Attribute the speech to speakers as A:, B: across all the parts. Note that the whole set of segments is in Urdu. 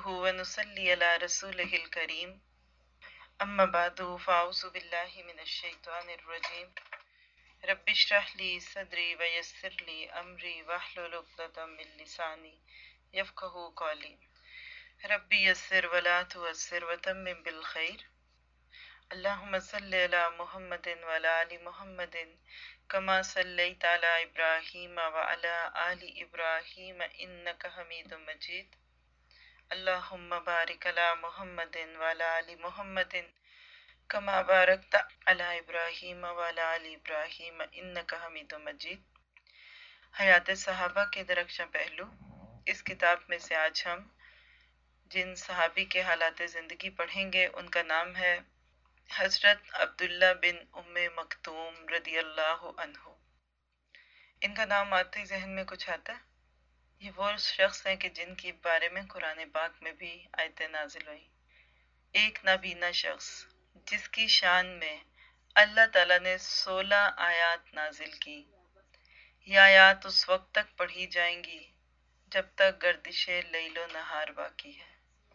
A: نحمدुहु व नुसल्ली अला रसूलिहिल करीम अम्मा बादु फ़ाऊज़ु बिल्लाहि मिनश शैतानिर रजीम रब्बि इश्रह ली सदरी व यस्सिर ली अमरी वहलुल उक़दतम मिन लिसानी यफ़क़हू क़ौली रब्बि यस्सिर व ला तुअस्सिर व तम्मिम बिल खैर अल्लाहुम्मा सल्लि अला मुहम्मदिन व अला आलि मुहम्मदिन कमा सल्लैता अला इब्राहीम व अला आलि इब्राहीम इन्नका हमीदुम मजीद अल्लाहुम्मा बारिक अला मुहम्मदिन व अला आलि मुहम्मदिन कमा बारकता अला इब्राहीम व अला आलि इब्राहीम इन्नका हमीदुम मजीद। हयात सहाबा के दरख्शां पहलू। इस किताब में से आज हम जिन सहाबी के हालात ज़िंदगी पढ़ेंगे उनका नाम है हज़रत अब्दुल्ला बिन उम्मे मक्तूम रदी अल्लाह अन्हु। इनका नाम आते ही जहन में कुछ आता है? ये वो शख्स हैं कि जिनके बारे में कुरान पाक में भी आयतें नाजिल हुई। एक नाबीना शख्स जिसकी शान में अल्लाह ताला ने 16 आयात नाजिल की। ये आयात उस वक्त तक पढ़ी जाएंगी जब तक गर्दिशे लैलो नहार बाकी है।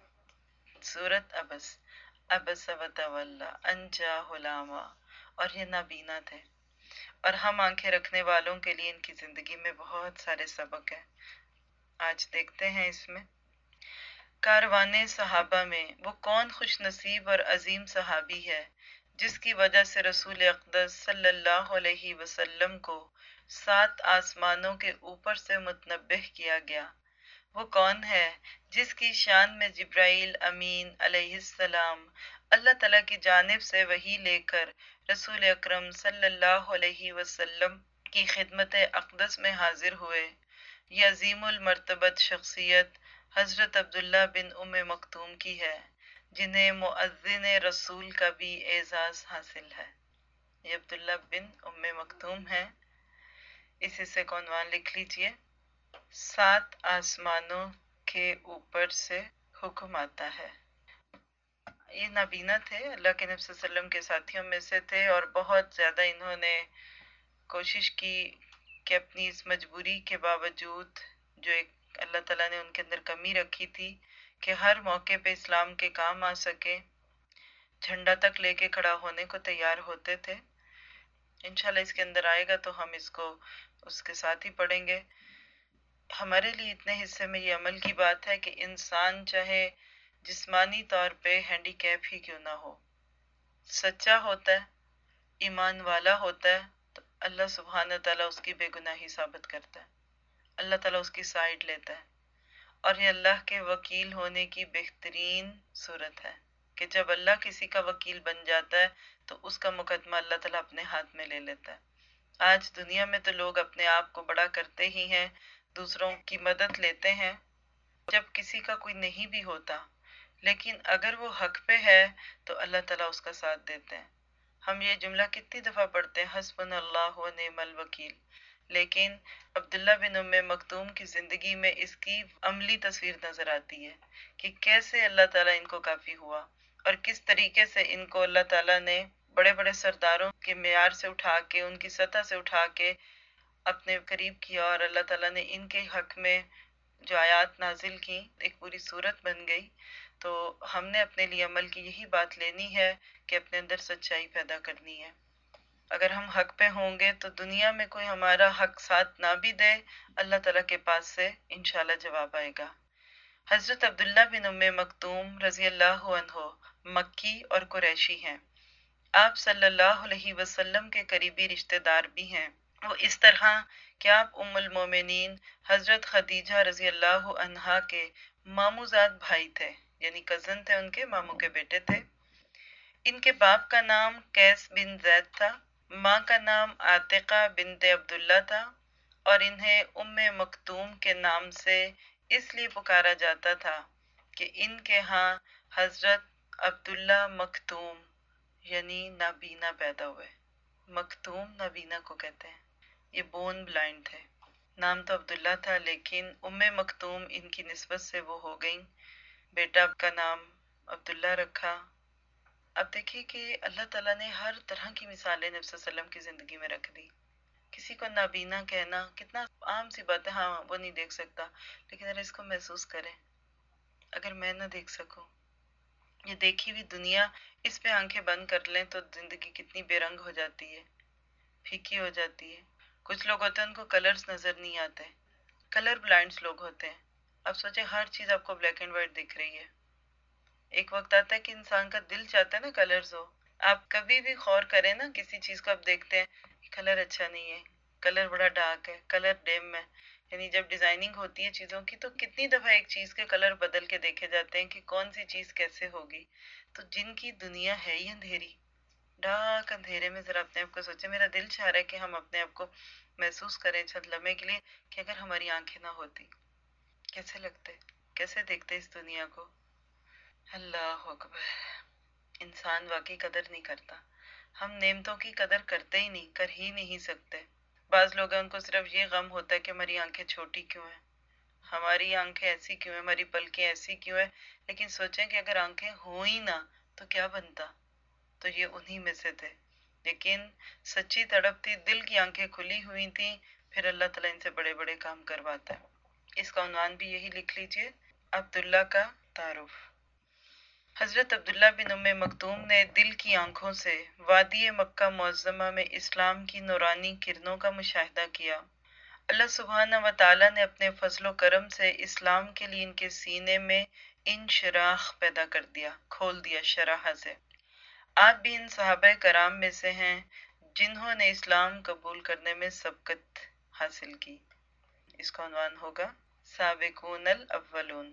A: सूरत अबस, अबस व तवल्ला अन जाहुल आमा। और ये नाबीना थे और हम आंखें रखने वालों के लिए इनकी जिंदगी में बहुत सारे सबक हैं। आज देखते हैं इसमें कारवाने सहाबा में वो कौन खुश नसीब और अजीम सहाबी है जिसकी वजह से रसूल अक़दस सल्लल्लाहु अलैहि वसल्लम को 7 आसमानों के ऊपर से मुतनब्बिह किया गया। वो कौन है जिसकी शान में जिब्राइल अमीन अलैहिस्सलाम अल्लाह तआला की जानिब से वही लेकर रसूल अकरम सल्लल्लाहु अलैहि वसल्लम की खिदमत अक़दस में हाजिर हुए। ये अजीमुल मर्तबत शख्सियत हज़रत अब्दुल्ला बिन उम्मे मक्तूम की है जिन्हें मुअज़्ज़िन रसूल का भी एजाज़ हासिल है। ये अब्दुल्ला बिन उम्मे मक्तूम है। इस हिस्से को उन्वान लिख लीजिए, 7 आसमानों के ऊपर से हुक्म आता है। ये नाबीना थे, अल्लाह के नबी सल्लल्लाहु अलैहि वसल्लम के साथियों में से थे और बहुत ज़्यादा इन्होंने कोशिश की कि अपनी इस मजबूरी के बावजूद जो एक अल्लाह ताला ने उनके अंदर कमी रखी थी कि हर मौके पे इस्लाम के काम आ सके, झंडा तक लेके खड़ा होने को तैयार होते थे। इंशाल्लाह इसके अंदर आएगा तो हम इसको उसके साथ ही पढ़ेंगे। हमारे लिए इतने हिस्से में ये अमल की बात है कि इंसान चाहे जिस्मानी तौर पे हैंडीकैप ही क्यों ना हो, सच्चा होता है, ईमान वाला होता है तो अल्लाह सुब्हान ताला उसकी बेगुनाही साबित करता है। अल्लाह ताला उसकी साइड लेता है और ये अल्लाह के वकील होने की बेहतरीन सूरत है कि जब अल्लाह किसी का वकील बन जाता है तो उसका मुकदमा अल्लाह ताला अपने हाथ में ले लेता है। आज दुनिया में तो लोग अपने आप को बड़ा करते ही हैं, दूसरों की मदद लेते हैं जब किसी का कोई नहीं भी होता, लेकिन अगर वो हक पे है तो अल्लाह ताला उसका साथ देते हैं। हम ये जुमला कितनी दफ़ा पढ़ते हैं, हस्बुनल्लाहु व निअमल वकील, लेकिन अब्दुल्ला बिन उम्मे मक्तूम की ज़िंदगी में इसकी अमली तस्वीर नज़र आती है कि कैसे अल्लाह ताला इनको काफ़ी हुआ और किस तरीके से इनको अल्लाह ताला ने बड़े बड़े सरदारों के मेयार से उठा के, उनकी सतह से उठा के अपने करीब किया और अल्लाह ताला ने इनके हक में जो आयात नाजिल की, एक पूरी सूरत बन गई। तो हमने अपने लिए अमल की यही बात लेनी है कि अपने अंदर सच्चाई पैदा करनी है। अगर हम हक पे होंगे तो दुनिया में कोई हमारा हक साथ ना भी दे, अल्लाह ताला के पास से इंशाल्लाह जवाब आएगा। हज़रत अब्दुल्ला बिन उम्मे मक्तूम रज़ी अल्लाहु अन्हु मक्की और कुरैशी हैं। आप सल्लल्लाहु अलैहि वसल्लम के करीबी रिश्तेदार भी हैं। वो इस तरह कि आप उम्मुल मोमिनीन हज़रत खदीजा रज़ी अल्लाहु अन्हा के मामूजाद भाई थे, यानी कज़न थे, उनके मामू के बेटे थे। इनके बाप का नाम कैस बिन जैद था, माँ का नाम आतिका बिनते अब्दुल्ला था और इन्हें उम्मे मक्तूम के नाम से इसलिए पुकारा जाता था कि इनके यहाँ हज़रत अब्दुल्ला मक्तूम यानी नाबीना पैदा हुए। मक्तूम नाबीना को कहते हैं। ये बोन ब्लाइंड थे। नाम तो अब्दुल्ला था लेकिन उम्मे मक्तूम इनकी निस्बत से वो हो गई। बेटा का नाम अब्दुल्ला रखा। अब देखिए कि अल्लाह ताला ने हर तरह की मिसालें नबी सल्लल्लाहु अलैहि वसल्लम की ज़िंदगी में रख दी। किसी को नाबीना कहना कितना आम सी बात है, हाँ वो नहीं देख सकता, लेकिन अगर इसको महसूस करें, अगर मैं न देख सकूं? ये देखी हुई दुनिया, इस पे आंखें बंद कर लें तो जिंदगी कितनी बेरंग हो जाती है, फीकी हो जाती है। कुछ लोग होते हैं उनको कलर्स नजर नहीं आते, कलर ब्लाइंड्स लोग होते हैं। अब सोचे हर चीज आपको ब्लैक एंड व्हाइट दिख रही है। एक वक्त आता है कि इंसान का दिल चाहता है ना कलर्स हो। आप कभी भी गौर करें ना, किसी चीज को आप देखते हैं कलर अच्छा नहीं है, कलर बड़ा डार्क है, कलर डिम है। यानी जब डिजाइनिंग होती है चीजों की तो कितनी दफा एक चीज के कलर बदल के देखे जाते हैं कि कौन सी चीज कैसे होगी। तो जिनकी दुनिया है ही अंधेरी, डार्क अंधेरे में जरा अपने आप को सोचे। मेरा दिल चाह रहा है कि हम अपने आप को महसूस करें चंद लम्हे के लिए कि अगर हमारी आंखें ना होती कैसे लगते, कैसे देखते इस दुनिया को। अल्लाह अकबर। इंसान वाकई कदर नहीं करता। हम नेमतों की कदर करते ही नहीं, कर ही नहीं सकते। बाज लोग हैं उनको सिर्फ ये गम होता है कि हमारी आंखें छोटी क्यों हैं, हमारी आंखें ऐसी क्यों हैं, हमारी पलकें ऐसी क्यों हैं। लेकिन सोचें कि अगर आंखें हो ही ना तो क्या बनता। तो ये उन्हीं में से थे। लेकिन सच्ची तड़प थी, दिल की आंखें खुली हुई थी, फिर अल्लाह ताला इनसे बड़े बड़े काम करवाता है। इसका उन्वान भी यही लिख लीजिए, अब्दुल्ला का तारुफ। हजरत अब्दुल्ला बिन उम्मे मकतूम ने दिल की आंखों से वादी मक्का मुअज्जमा में इस्लाम की नूरानी किरणों का मुशाहिदा किया। अल्लाह सुब्हाना व तआला ने अपने फजलो करम से इस्लाम के लिए इनके सीने में इंशराह पैदा कर दिया, खोल दिया शराह से। आप भी इन सहाबा कराम में से हैं जिन्होंने इस्लाम कबूल करने में सबकत हासिल की। इसका उन्वान होगा साबिकून अल अव्वलून।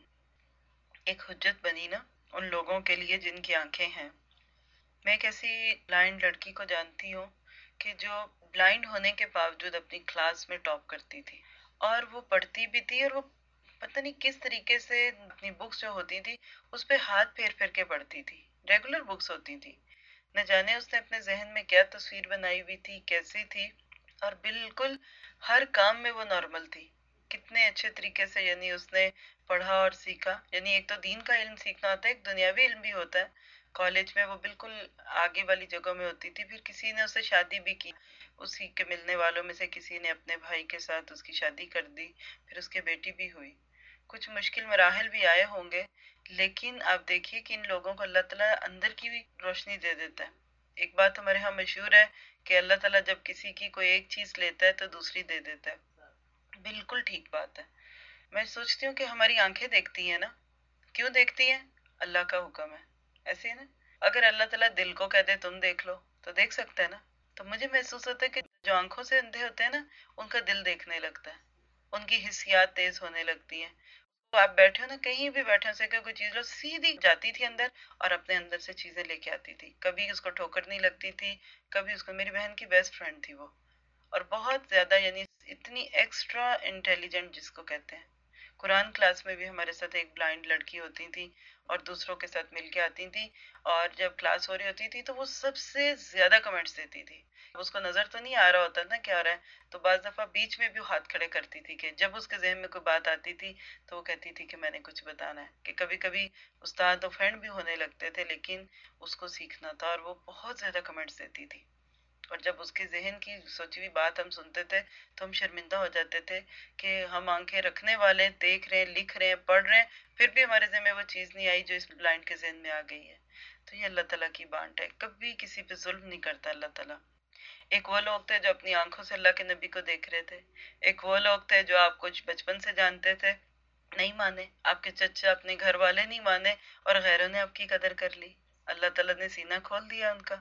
A: एक हुज्जत बनी ना उन लोगों के लिए जिनकी आंखें हैं। मैं एक ऐसी ब्लाइंड लड़की को जानती हूँ कि जो ब्लाइंड होने के बावजूद अपनी क्लास में टॉप करती थी, और वो पढ़ती भी थी, और वो पता नहीं किस तरीके से अपनी बुक्स जो होती थी उस पे हाथ फेर फेर के पढ़ती थी। रेगुलर बुक्स होती थी, न जाने उसने अपने जहन में क्या तस्वीर बनाई हुई थी, कैसी थी। और बिल्कुल हर काम में वो नॉर्मल थी, कितने अच्छे तरीके से यानी उसने पढ़ा और सीखा। यानी एक तो दीन का इल्म सीखना होता है, एक दुनियावी इल्म भी होता है। कॉलेज में वो बिल्कुल आगे वाली जगह में होती थी। फिर किसी ने उससे शादी भी की, उसी के मिलने वालों में से किसी ने अपने भाई के साथ उसकी शादी कर दी, फिर उसकी बेटी भी हुई। कुछ मुश्किल मराहल भी आए होंगे, लेकिन आप देखिए कि इन लोगों को अल्लाह ताला अंदर की भी रोशनी दे देता है। एक बात हमारे यहाँ मशहूर है कि अल्लाह ताला जब किसी की कोई एक चीज लेता है तो दूसरी दे देता है। बिल्कुल ठीक बात है। मैं सोचती हूँ कि हमारी आंखें देखती हैं ना, क्यों देखती हैं? अल्लाह का हुक्म है, ऐसे है ना। अगर अल्लाह ताला दिल को कह दे तुम देख लो तो देख सकता है ना। तो मुझे महसूस होता है कि जो आंखों से अंधे होते हैं ना, उनका दिल देखने लगता है, उनकी हिस्सियात तेज होने लगती हैं। तो आप बैठे हो ना, कहीं भी बैठे हो, से कोई चीज लो, सीधी जाती थी अंदर और अपने अंदर से चीजें लेके आती थी। कभी उसको ठोकर नहीं लगती थी, कभी उसको। मेरी बहन की बेस्ट फ्रेंड थी वो, और बहुत ज्यादा यानी इतनी एक्स्ट्रा इंटेलिजेंट जिसको कहते हैं। कुरान क्लास में भी हमारे साथ एक ब्लाइंड लड़की होती थी और दूसरों के साथ मिलके आती थी, और जब क्लास हो रही होती थी तो वो सबसे ज्यादा कमेंट्स देती थी। उसको नजर तो नहीं आ रहा होता ना क्या हो रहा है, तो बाज दफा बीच में भी वो हाथ खड़े करती थी कि जब उसके जहन में कोई बात आती थी तो वो कहती थी कि मैंने कुछ बताना है। कि कभी कभी उस्ताद ऑफेंड भी होने लगते थे, लेकिन उसको सीखना था, और वो बहुत ज्यादा कमेंट्स देती थी। और जब उसके जहन की सोची हुई बात हम सुनते थे तो हम शर्मिंदा हो जाते थे कि हम आंखें रखने वाले देख रहे हैं, लिख रहे हैं, पढ़ रहे हैं, फिर भी हमारे जहन में वो चीज नहीं आई जो इस ब्लाइंड के जहन में आ गई है। तो ये अल्लाह ताला की बांट है, कभी किसी पे जुल्म नहीं करता अल्लाह ताला। एक वो लोग थे जो अपनी आंखों से अल्लाह के नबी को देख रहे थे, एक वो लोग थे जो आप कुछ बचपन से जानते थे, नहीं माने, आपके चचा अपने घर वाले नहीं माने, और गैरों ने आपकी कदर कर ली। अल्लाह ताला ने सीना खोल दिया उनका।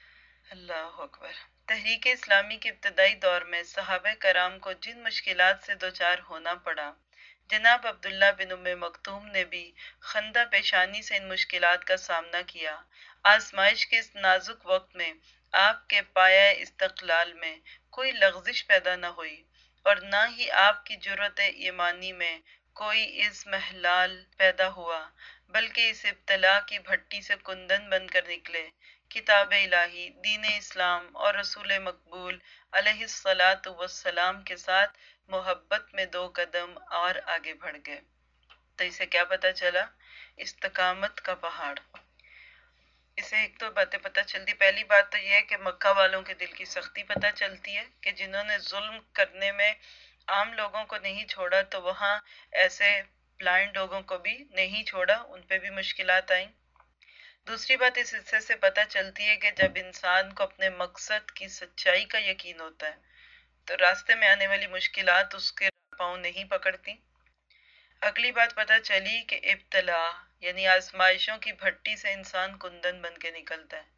A: अल्लाह अकबर। तहरीक इस्लामी के इब्तदाई दौर में सहाबा कराम को जिन मुश्किलात से दोचार होना पड़ा, जनाब अब्दुल्ला बिन उम्मे मकतूम ने भी खंदा पेशानी से इन मुश्किलात का सामना किया। आजमाइश के इस नाजुक वक्त में आपके पाया इस्तकलाल में कोई लग़जिश पैदा न हुई, और न ही आपकी जुर्रत ईमानी में कोई इज़्महलाल पैदा हुआ, बल्कि इस इब्तला की भट्टी से कुंदन बनकर निकले, किताब इलाही, दीन इस्लाम और रसूल मकबूल अलैहिस्सलातु वस्सलाम के साथ मोहब्बत में दो कदम और आगे बढ़ गए। तो इसे क्या पता चला? इस्तकामत का पहाड़। इसे एक तो बातें पता चलती। पहली बात तो यह है कि मक्का वालों के दिल की सख्ती पता चलती है कि जिन्होंने जुल्म करने में आम लोगों को नहीं छोड़ा, तो वहां ऐसे ब्लाइंड लोगों को भी नहीं छोड़ा, उन पे भी मुश्किलात आई। दूसरी बात इस हिस्से से पता चलती है कि जब इंसान को अपने मकसद की सच्चाई का यकीन होता है तो रास्ते में आने वाली मुश्किलात उसके पाँव नहीं पकड़ती। अगली बात पता चली कि इब्तला यानी आजमाइशों की भट्टी से इंसान कुंदन बन के निकलता है।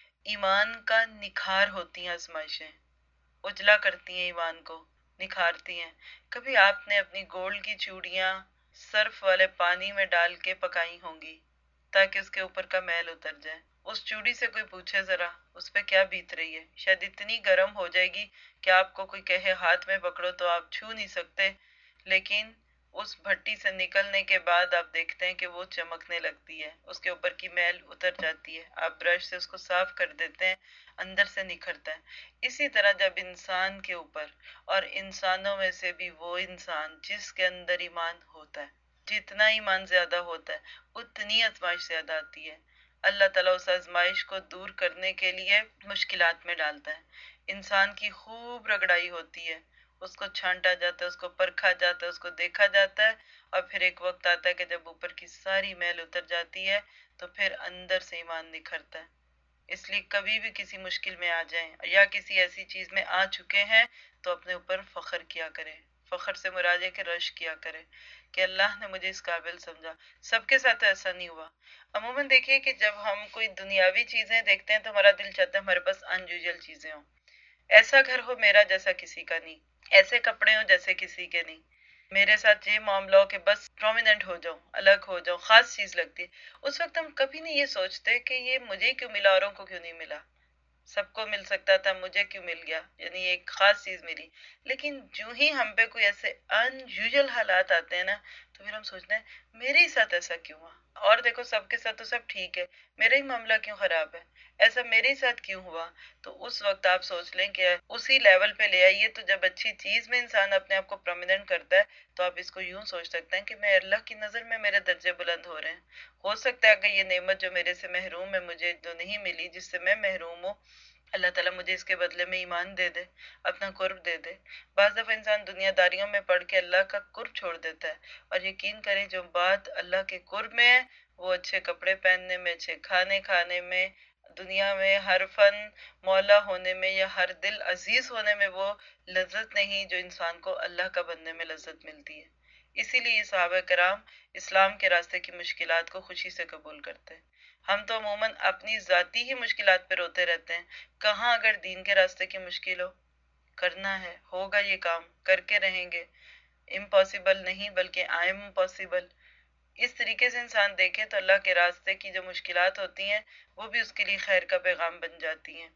A: ईमान का निखार होती हैं आजमाइशें, उजला करती हैं ईमान को, निखारती हैं। कभी आपने अपनी गोल्ड की चूड़ियां सर्फ वाले पानी में डाल के पकाई होंगी ताकि उसके ऊपर का मैल उतर जाए। उस चूड़ी से कोई पूछे जरा उस पे क्या बीत रही है, शायद इतनी गर्म हो जाएगी कि आपको कोई कहे हाथ में पकड़ो तो आप छू नहीं सकते, लेकिन उस भट्टी से निकलने के बाद आप देखते हैं कि वो चमकने लगती है, उसके ऊपर की मैल उतर जाती है, आप ब्रश से उसको साफ कर देते हैं, अंदर से निखरता है। इसी तरह जब इंसान के ऊपर और इंसानों में से भी वो इंसान जिसके अंदर ईमान होता है, जितना ईमान ज्यादा होता है उतनी आजमाइश ज्यादा आती है। अल्लाह ताला उस आजमाइश को दूर करने के लिए मुश्किलात में डालता है। इंसान की खूब रगड़ाई होती है, उसको छांटा जाता है, उसको परखा जाता है, उसको देखा जाता है, और फिर एक वक्त आता है कि जब ऊपर की सारी मैल उतर जाती है तो फिर अंदर से ईमान निखरता है। इसलिए कभी भी किसी मुश्किल में आ जाएं या किसी ऐसी चीज में आ चुके हैं तो अपने ऊपर फख्र किया करें। फख्र से मुराद है कि रश किया करें कि अल्लाह ने मुझे इस काबिल समझा। सबके साथ ऐसा नहीं हुआ। अमूमन देखिए कि जब हम कोई दुनियावी चीजें देखते हैं तो हमारा दिल चाहता है हमारे पास अनयूजुअल चीजें हों। ऐसा घर हो मेरा जैसा किसी का नहीं, ऐसे कपड़े हो जैसे किसी के नहीं, मेरे साथ ये मामला हो कि बस प्रोमिनेंट हो जाऊं, अलग हो जाऊं, खास चीज लगती है। उस वक्त हम कभी नहीं ये सोचते कि ये मुझे क्यों मिला, औरों को क्यों नहीं मिला। सबको मिल सकता था, मुझे क्यों मिल गया, यानी एक खास चीज मिली। लेकिन जो ही हम पे कोई ऐसे अनयूजुअल हालात आते हैं ना तो फिर हम सोचते हैं मेरे ही साथ ऐसा क्यों हुआ। और देखो सबके साथ तो सब ठीक है, मेरा ही मामला क्यों खराब है, ऐसा मेरे ही साथ क्यों हुआ। तो उस वक्त आप सोच लें कि उसी लेवल पे ले आइए। तो जब अच्छी चीज में इंसान अपने आप को प्रोमिनेंट करता है तो आप इसको यूं सोच सकते हैं कि मैं अल्लाह की नजर में मेरे दर्जे बुलंद हो रहे हैं। हो सकता है कि ये नेमत जो मेरे से महरूम है, मुझे जो नहीं मिली, जिससे मैं महरूम हूँ, अल्लाह ताला मुझे इसके बदले में ईमान दे दे, अपना कुर्ब दे दे। बाज दफा इंसान दुनियादारियों में पढ़ के अल्लाह का कुर्ब छोड़ देता है, और यकीन करें जो बात अल्लाह के कुर्ब में है वो अच्छे कपड़े पहनने में, अच्छे खाने खाने में, दुनिया में हर फन मौला होने में या हर दिल अजीज होने में वो लज्जत नहीं जो इंसान को अल्लाह का बनने में लज्जत मिलती है। इसीलिए ये सहाबा कराम इस्लाम के रास्ते की मुश्किलात को खुशी से कबूल करते हैं। हम तो अमूमन अपनी जाती ही मुश्किलात पे रोते रहते हैं। कहाँ अगर दीन के रास्ते की मुश्किल हो, करना है, होगा, ये काम करके रहेंगे, इम्पॉसिबल नहीं बल्कि आई एम पॉसिबल। इस तरीके से इंसान देखे तो अल्लाह के रास्ते की जो मुश्किलात होती हैं वो भी उसके लिए खैर का पैगाम बन जाती हैं।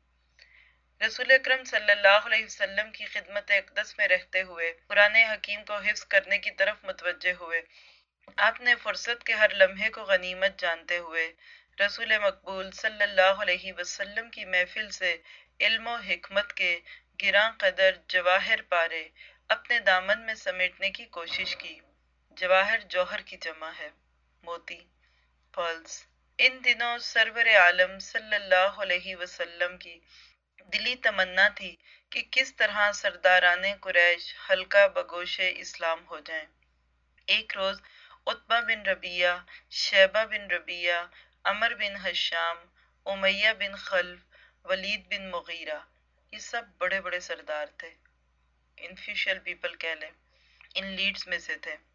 A: रसूल अकरम सल्लल्लाहु अलैहि वसल्लम की खिदमत अक़दस में रहते हुए कुरान हकीम को हिफ्ज करने की तरफ मुतवज्जे हुए। आपने फुर्सत के हर लम्हे को गनीमत जानते हुए रसूल मकबूल सल्लल्लाहु अलैहि वसल्लम की महफिल से इल्म और हिकमत के गिरां कदर जवाहिर पारे अपने दामन में समेटने की कोशिश की। जवाहिर जौहर की जमा है, मोती, पर्ल्स। इन दिनों सरवर आलम सल्लल्लाहु अलैहि वसल्लम की दिली तमन्ना थी कि किस तरह सरदाराने कुरैश हल्का बगोशे इस्लाम हो जाएं। एक रोज Utba bin Rabia, Shaiba bin Rabia, Amr bin Hisham, Umayya bin Khalaf, Walid bin Mughira, ये सब बड़े बड़े सरदार थे, इन्फिशियल पीपल कह लें, इन लीड्स में से थे।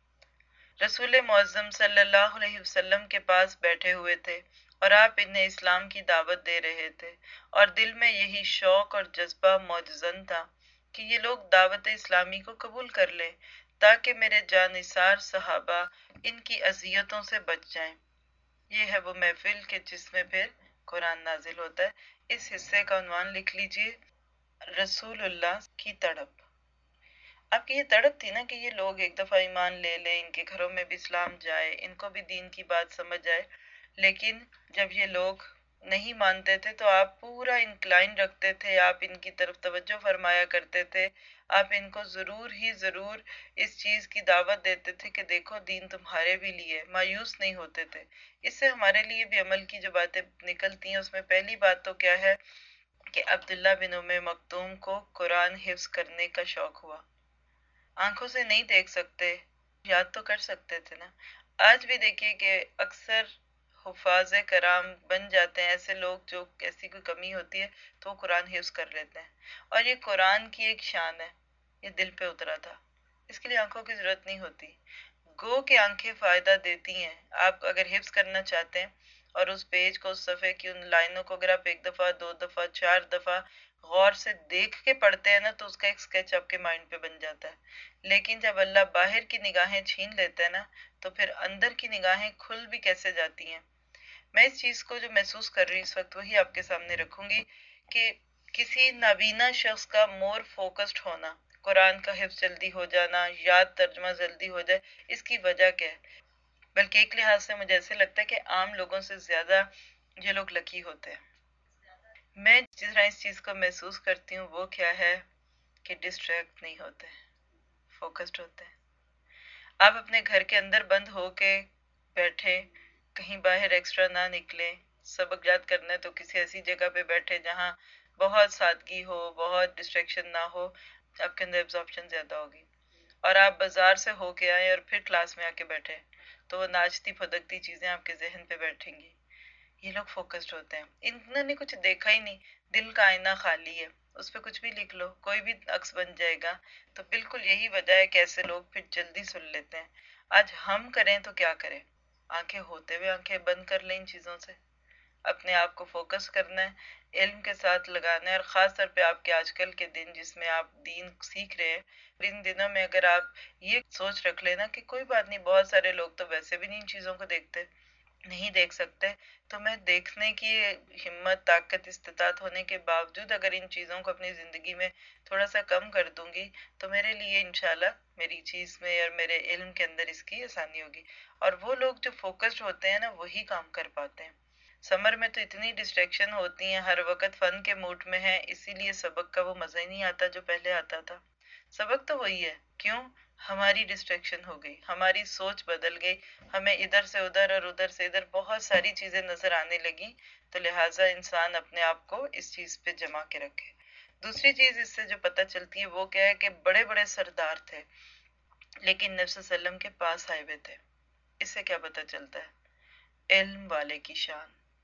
A: रसूल मुअज्जम सल्लल्लाहु अलैहि वसल्लम के पास बैठे हुए थे और आप इन्हें इस्लाम की दावत दे रहे थे, और दिल में यही शौक और जज्बा मौजज़न था कि ये लोग दावत इस्लामी को कबूल कर लें ताकि मेरे जानिसार सहाबा इनकी अजियतों से बच जाएं। ये है वो महफिल के जिसमें फिर कुरान नाजिल होता है। इस हिस्से का उन्वान लिख लीजिए, रसूलुल्लाह की तड़प। आपकी ये तड़प थी ना कि ये लोग एक दफा ईमान ले लें, इनके घरों में भी इस्लाम जाए, इनको भी दीन की बात समझ आए। लेकिन जब ये लोग नहीं मानते थे तो आप पूरा इंक्लाइन रखते थे, आप इनकी तरफ तवज्जो फरमाया करते थे, आप इनको जरूर ही जरूर इस चीज की दावत देते थे कि देखो दीन तुम्हारे भी लिए, मायूस नहीं होते थे। इससे हमारे लिए भी अमल की जो बातें निकलती हैं उसमें पहली बात तो क्या है कि अब्दुल्ला बिन उम्मे मक्तूम को कुरान हिफ्ज करने का शौक हुआ। आंखों से नहीं देख सकते, یاد تو کر سکتے تھے نا. آج بھی دیکھیے کہ اکثر حفاظ کرام بن جاتے ہیں ایسے لوگ جو ایسی کوئی کمی ہوتی ہے تو وہ قرآن حفظ کر لیتے ہیں. اور یہ قرآن کی ایک شان ہے، یہ دل پہ اترا تھا، اس کے لیے آنکھوں کی ضرورت نہیں ہوتی. گو کہ آنکھیں فائدہ دیتی ہیں. آپ اگر حفظ کرنا چاہتے ہیں اور اس پیج کو، اس صفحے کی ان لائنوں کو اگر آپ ایک دفعہ، دو دفعہ، چار دفعہ غور سے دیکھ کے پڑھتے ہیں نا تو اس کا ایک سکیچ آپ کے مائنڈ پہ بن جاتا ہے. لیکن جب اللہ باہر کی نگاہیں چھین لیتا ہے نا تو پھر اندر کی نگاہیں کھل بھی کیسے جاتی ہیں. میں اس چیز کو جو محسوس کر رہی اس وقت وہی آپ کے سامنے رکھوں گی کہ کسی نابینا شخص کا مور فوکسڈ ہونا، قرآن کا حفظ جلدی ہو جانا، یاد ترجمہ جلدی ہو جائے، اس کی وجہ کیا ہے؟ بلکہ ایک لحاظ سے مجھے ایسے لگتا ہے کہ عام لوگوں سے زیادہ یہ لوگ لکی ہوتے ہیں. میں جس طرح اس چیز کو محسوس کرتی ہوں وہ کیا ہے کہ ڈسٹریکٹ نہیں ہوتے، فوکسڈ ہوتے ہیں. آپ اپنے گھر کے اندر بند ہو کے بیٹھے، کہیں باہر ایکسٹرا نہ نکلیں. سبق یاد کرنا ہے تو کسی ایسی جگہ پہ بیٹھے جہاں بہت سادگی ہو، بہت ڈسٹریکشن نہ ہو، آپ کے اندر ایبزارپشن زیادہ ہوگی. اور آپ بازار سے ہو کے آئیں اور پھر کلاس میں آ کے بیٹھے تو وہ ناچتی پھدکتی چیزیں آپ کے ذہن پہ بیٹھیں گی. یہ لوگ فوکسڈ ہوتے ہیں. انہوں نے کچھ دیکھا ہی نہیں. دل کا آئینہ خالی ہے، اس پہ کچھ بھی لکھ لو، کوئی بھی عکس بن جائے گا. تو بالکل یہی وجہ ہے کہ ایسے لوگ پھر جلدی سن لیتے ہیں. آج ہم کریں تو کیا کریں؟ آنکھیں ہوتے ہوئے آنکھیں بند کر لیں ان چیزوں سے. اپنے آپ کو فوکس کرنا ہے، علم کے ساتھ لگانا ہے. اور خاص طور پہ آپ کے آج کل کے دن جس میں آپ دین سیکھ رہے ہیں، ان دنوں میں اگر آپ یہ سوچ رکھ لینا کہ کوئی بات نہیں، بہت سارے لوگ تو ویسے بھی نہیں ان چیزوں کو دیکھتے، نہیں دیکھ سکتے، تو میں دیکھنے کی ہمت، طاقت، استطاعت ہونے کے باوجود اگر ان چیزوں کو اپنی زندگی میں تھوڑا سا کم کر دوں گی تو میرے لیے انشاءاللہ میری چیز میں اور میرے علم کے اندر اس کی آسانی ہوگی. اور وہ لوگ جو فوکسڈ ہوتے ہیں نا وہی کام کر پاتے ہیں. سمر میں تو اتنی ڈسٹریکشن ہوتی ہیں، ہر وقت فن کے موڈ میں ہیں، اسی لیے سبق کا وہ مزہ ہی نہیں آتا جو پہلے آتا تھا. سبق تو وہی ہے، کیوں؟ ہماری ڈسٹریکشن ہو گئی، ہماری سوچ بدل گئی، ہمیں ادھر سے ادھر اور ادھر سے ادھر بہت ساری چیزیں نظر آنے لگی. تو لہٰذا انسان اپنے آپ کو اس چیز پہ جما کے رکھے. دوسری چیز اس سے جو پتہ چلتی ہے وہ کیا ہے کہ بڑے بڑے سردار تھے لیکن نبی صلی اللہ علیہ وسلم کے پاس آئے ہوئے تھے. اس سے کیا پتہ چلتا ہے؟ علم والے کی شان.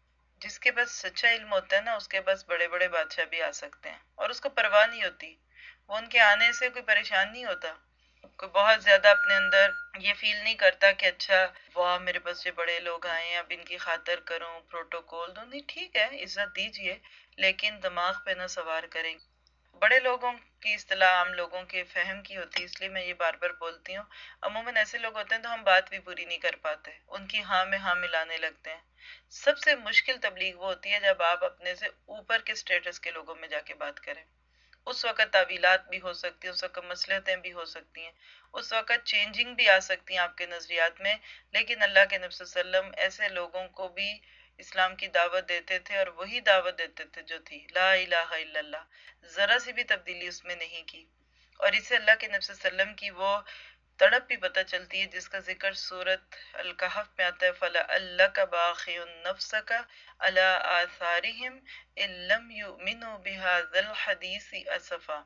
A: جس کے پاس سچا علم ہوتا ہے نا اس کے پاس بڑے بڑے بادشاہ بھی آ سکتے ہیں اور اس کو پرواہ نہیں ہوتی. وہ ان کے آنے سے کوئی پریشان نہیں ہوتا، کوئی بہت زیادہ اپنے اندر یہ فیل نہیں کرتا کہ اچھا واہ میرے پاس یہ بڑے لوگ آئے ہیں اب ان کی خاطر کروں، پروٹوکول دوں. نہیں، ٹھیک ہے، عزت دیجئے لیکن دماغ پہ نہ سوار کریں. بڑے لوگوں کی اصطلاح عام لوگوں کے فہم کی ہوتی ہے، اس لیے میں یہ بار بار بولتی ہوں. عموماً ایسے لوگ ہوتے ہیں تو ہم بات بھی پوری نہیں کر پاتے، ان کی ہاں میں ہاں ملانے لگتے ہیں. سب سے مشکل تبلیغ وہ ہوتی ہے جب آپ اپنے سے اوپر کے سٹیٹس کے لوگوں میں جا کے بات کریں. اس وقت تعویلات بھی ہو سکتی ہیں، اس وقت مصلحتیں بھی ہو سکتی ہیں، اس وقت چینجنگ بھی آ سکتی ہیں آپ کے نظریات میں. لیکن اللہ کے نبی صلی اللہ علیہ وسلم ایسے لوگوں کو بھی اسلام کی دعوت دیتے تھے اور وہی دعوت دیتے تھے جو تھی لا الہ الا اللہ. ذرا سی بھی تبدیلی اس میں نہیں کی. اور اسے اللہ کے نبی صلی اللہ علیہ وسلم کی وہ تڑپ بھی پتہ چلتی ہے جس کا ذکر سورت الکہف میں آتا ہے فَلَعَلَّكَ بَاخِعٌ نَفْسَكَ عَلَىٰ آثَارِهِمْ إِن لَّمْ يُؤْمِنُوا بِهَٰذَا الْحَدِيثِ أَسَفًا.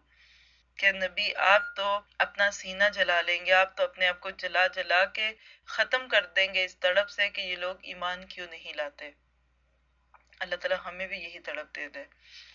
A: کہ نبی آپ تو اپنا سینہ جلا لیں گے، آپ تو اپنے آپ کو جلا جلا کے ختم کر دیں گے اس تڑپ سے کہ یہ لوگ ایمان کیوں نہیں لاتے. اللہ تعالیٰ ہمیں بھی یہی تڑپ دے دے.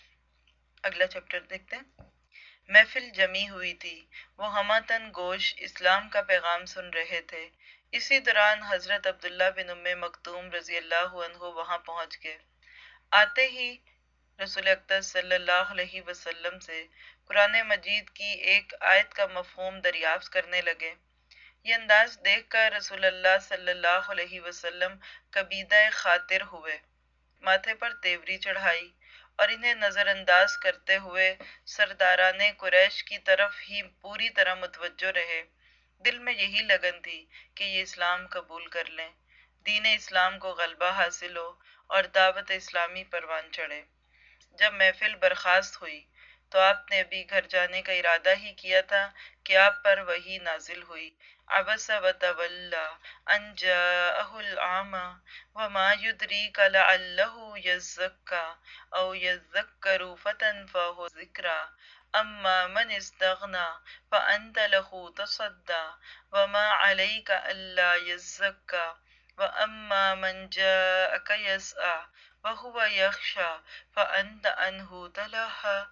A: اگلا چیپٹر دیکھتے ہیں. محفل جمی ہوئی تھی، وہ ہمہ گوش اسلام کا پیغام سن رہے تھے. اسی دوران حضرت عبداللہ بن ام مکتوم رضی اللہ عنہ وہاں پہنچ گئے. آتے ہی رسول اکرم صلی اللہ علیہ وسلم سے قرآن مجید کی ایک آیت کا مفہوم دریافت کرنے لگے. یہ انداز دیکھ کر رسول اللہ صلی اللہ علیہ وسلم کبیدہ خاطر ہوئے، ماتھے پر تیوری چڑھائی اور انہیں نظر انداز کرتے ہوئے سرداران قریش کی طرف ہی پوری طرح متوجہ رہے. دل میں یہی لگن تھی کہ یہ اسلام قبول کر لیں، دین اسلام کو غلبہ حاصل ہو اور دعوت اسلامی پروان چڑھے. جب محفل برخاست ہوئی تو آپ نے ابھی گھر جانے کا ارادہ ہی کیا تھا کہ آپ پر وحی نازل ہوئی. عبس وتولی ان جاءہ العامی وما یدریک لعلہ یزکی او یذکر فتنفعہ الذکریٰ اما من استغنا فانت له تصدى وما عليك الا يزكى واما من جاءك يسعى وهو يخشى فانت عنه تلهى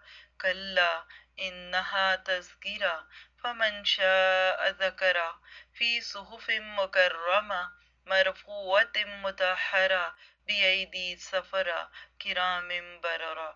A: كلا انها تذكرة فمن شاء ذكره في صحف مكرمة مرفوعة مطهرة بأيدي سفرة کرام بررہ۔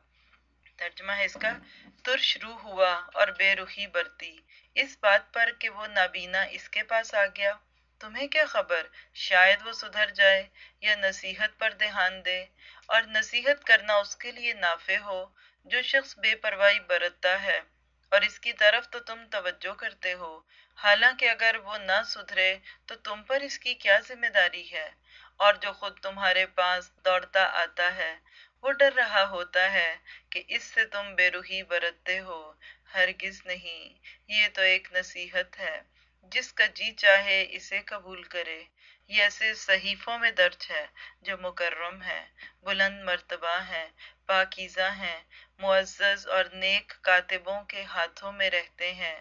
A: ترجمہ ہے اس کا، ترش روح ہوا اور بے رخی برتی اس بات پر کہ وہ نابینا اس کے پاس آ گیا۔ تمہیں کیا خبر، شاید وہ سدھر جائے یا نصیحت پر دھیان دے، اور نصیحت کرنا اس کے لیے نافع ہو جو شخص بے پرواہی برتتا ہے، اور اس کی طرف تو تم توجہ کرتے ہو، حالانکہ اگر وہ نہ سدھرے تو تم پر اس کی کیا ذمہ داری ہے، اور جو خود تمہارے پاس دوڑتا آتا ہے وہ ڈر رہا ہوتا ہے کہ اس سے تم بے روحی برتتے ہو۔ ہرگز نہیں، یہ تو ایک نصیحت ہے، جس کا جی چاہے اسے قبول کرے۔ یہ ایسے صحیفوں میں درج ہے جو مکرم ہے، بلند مرتبہ ہیں، پاکیزہ ہیں، معزز اور نیک کاتبوں کے ہاتھوں میں رہتے ہیں۔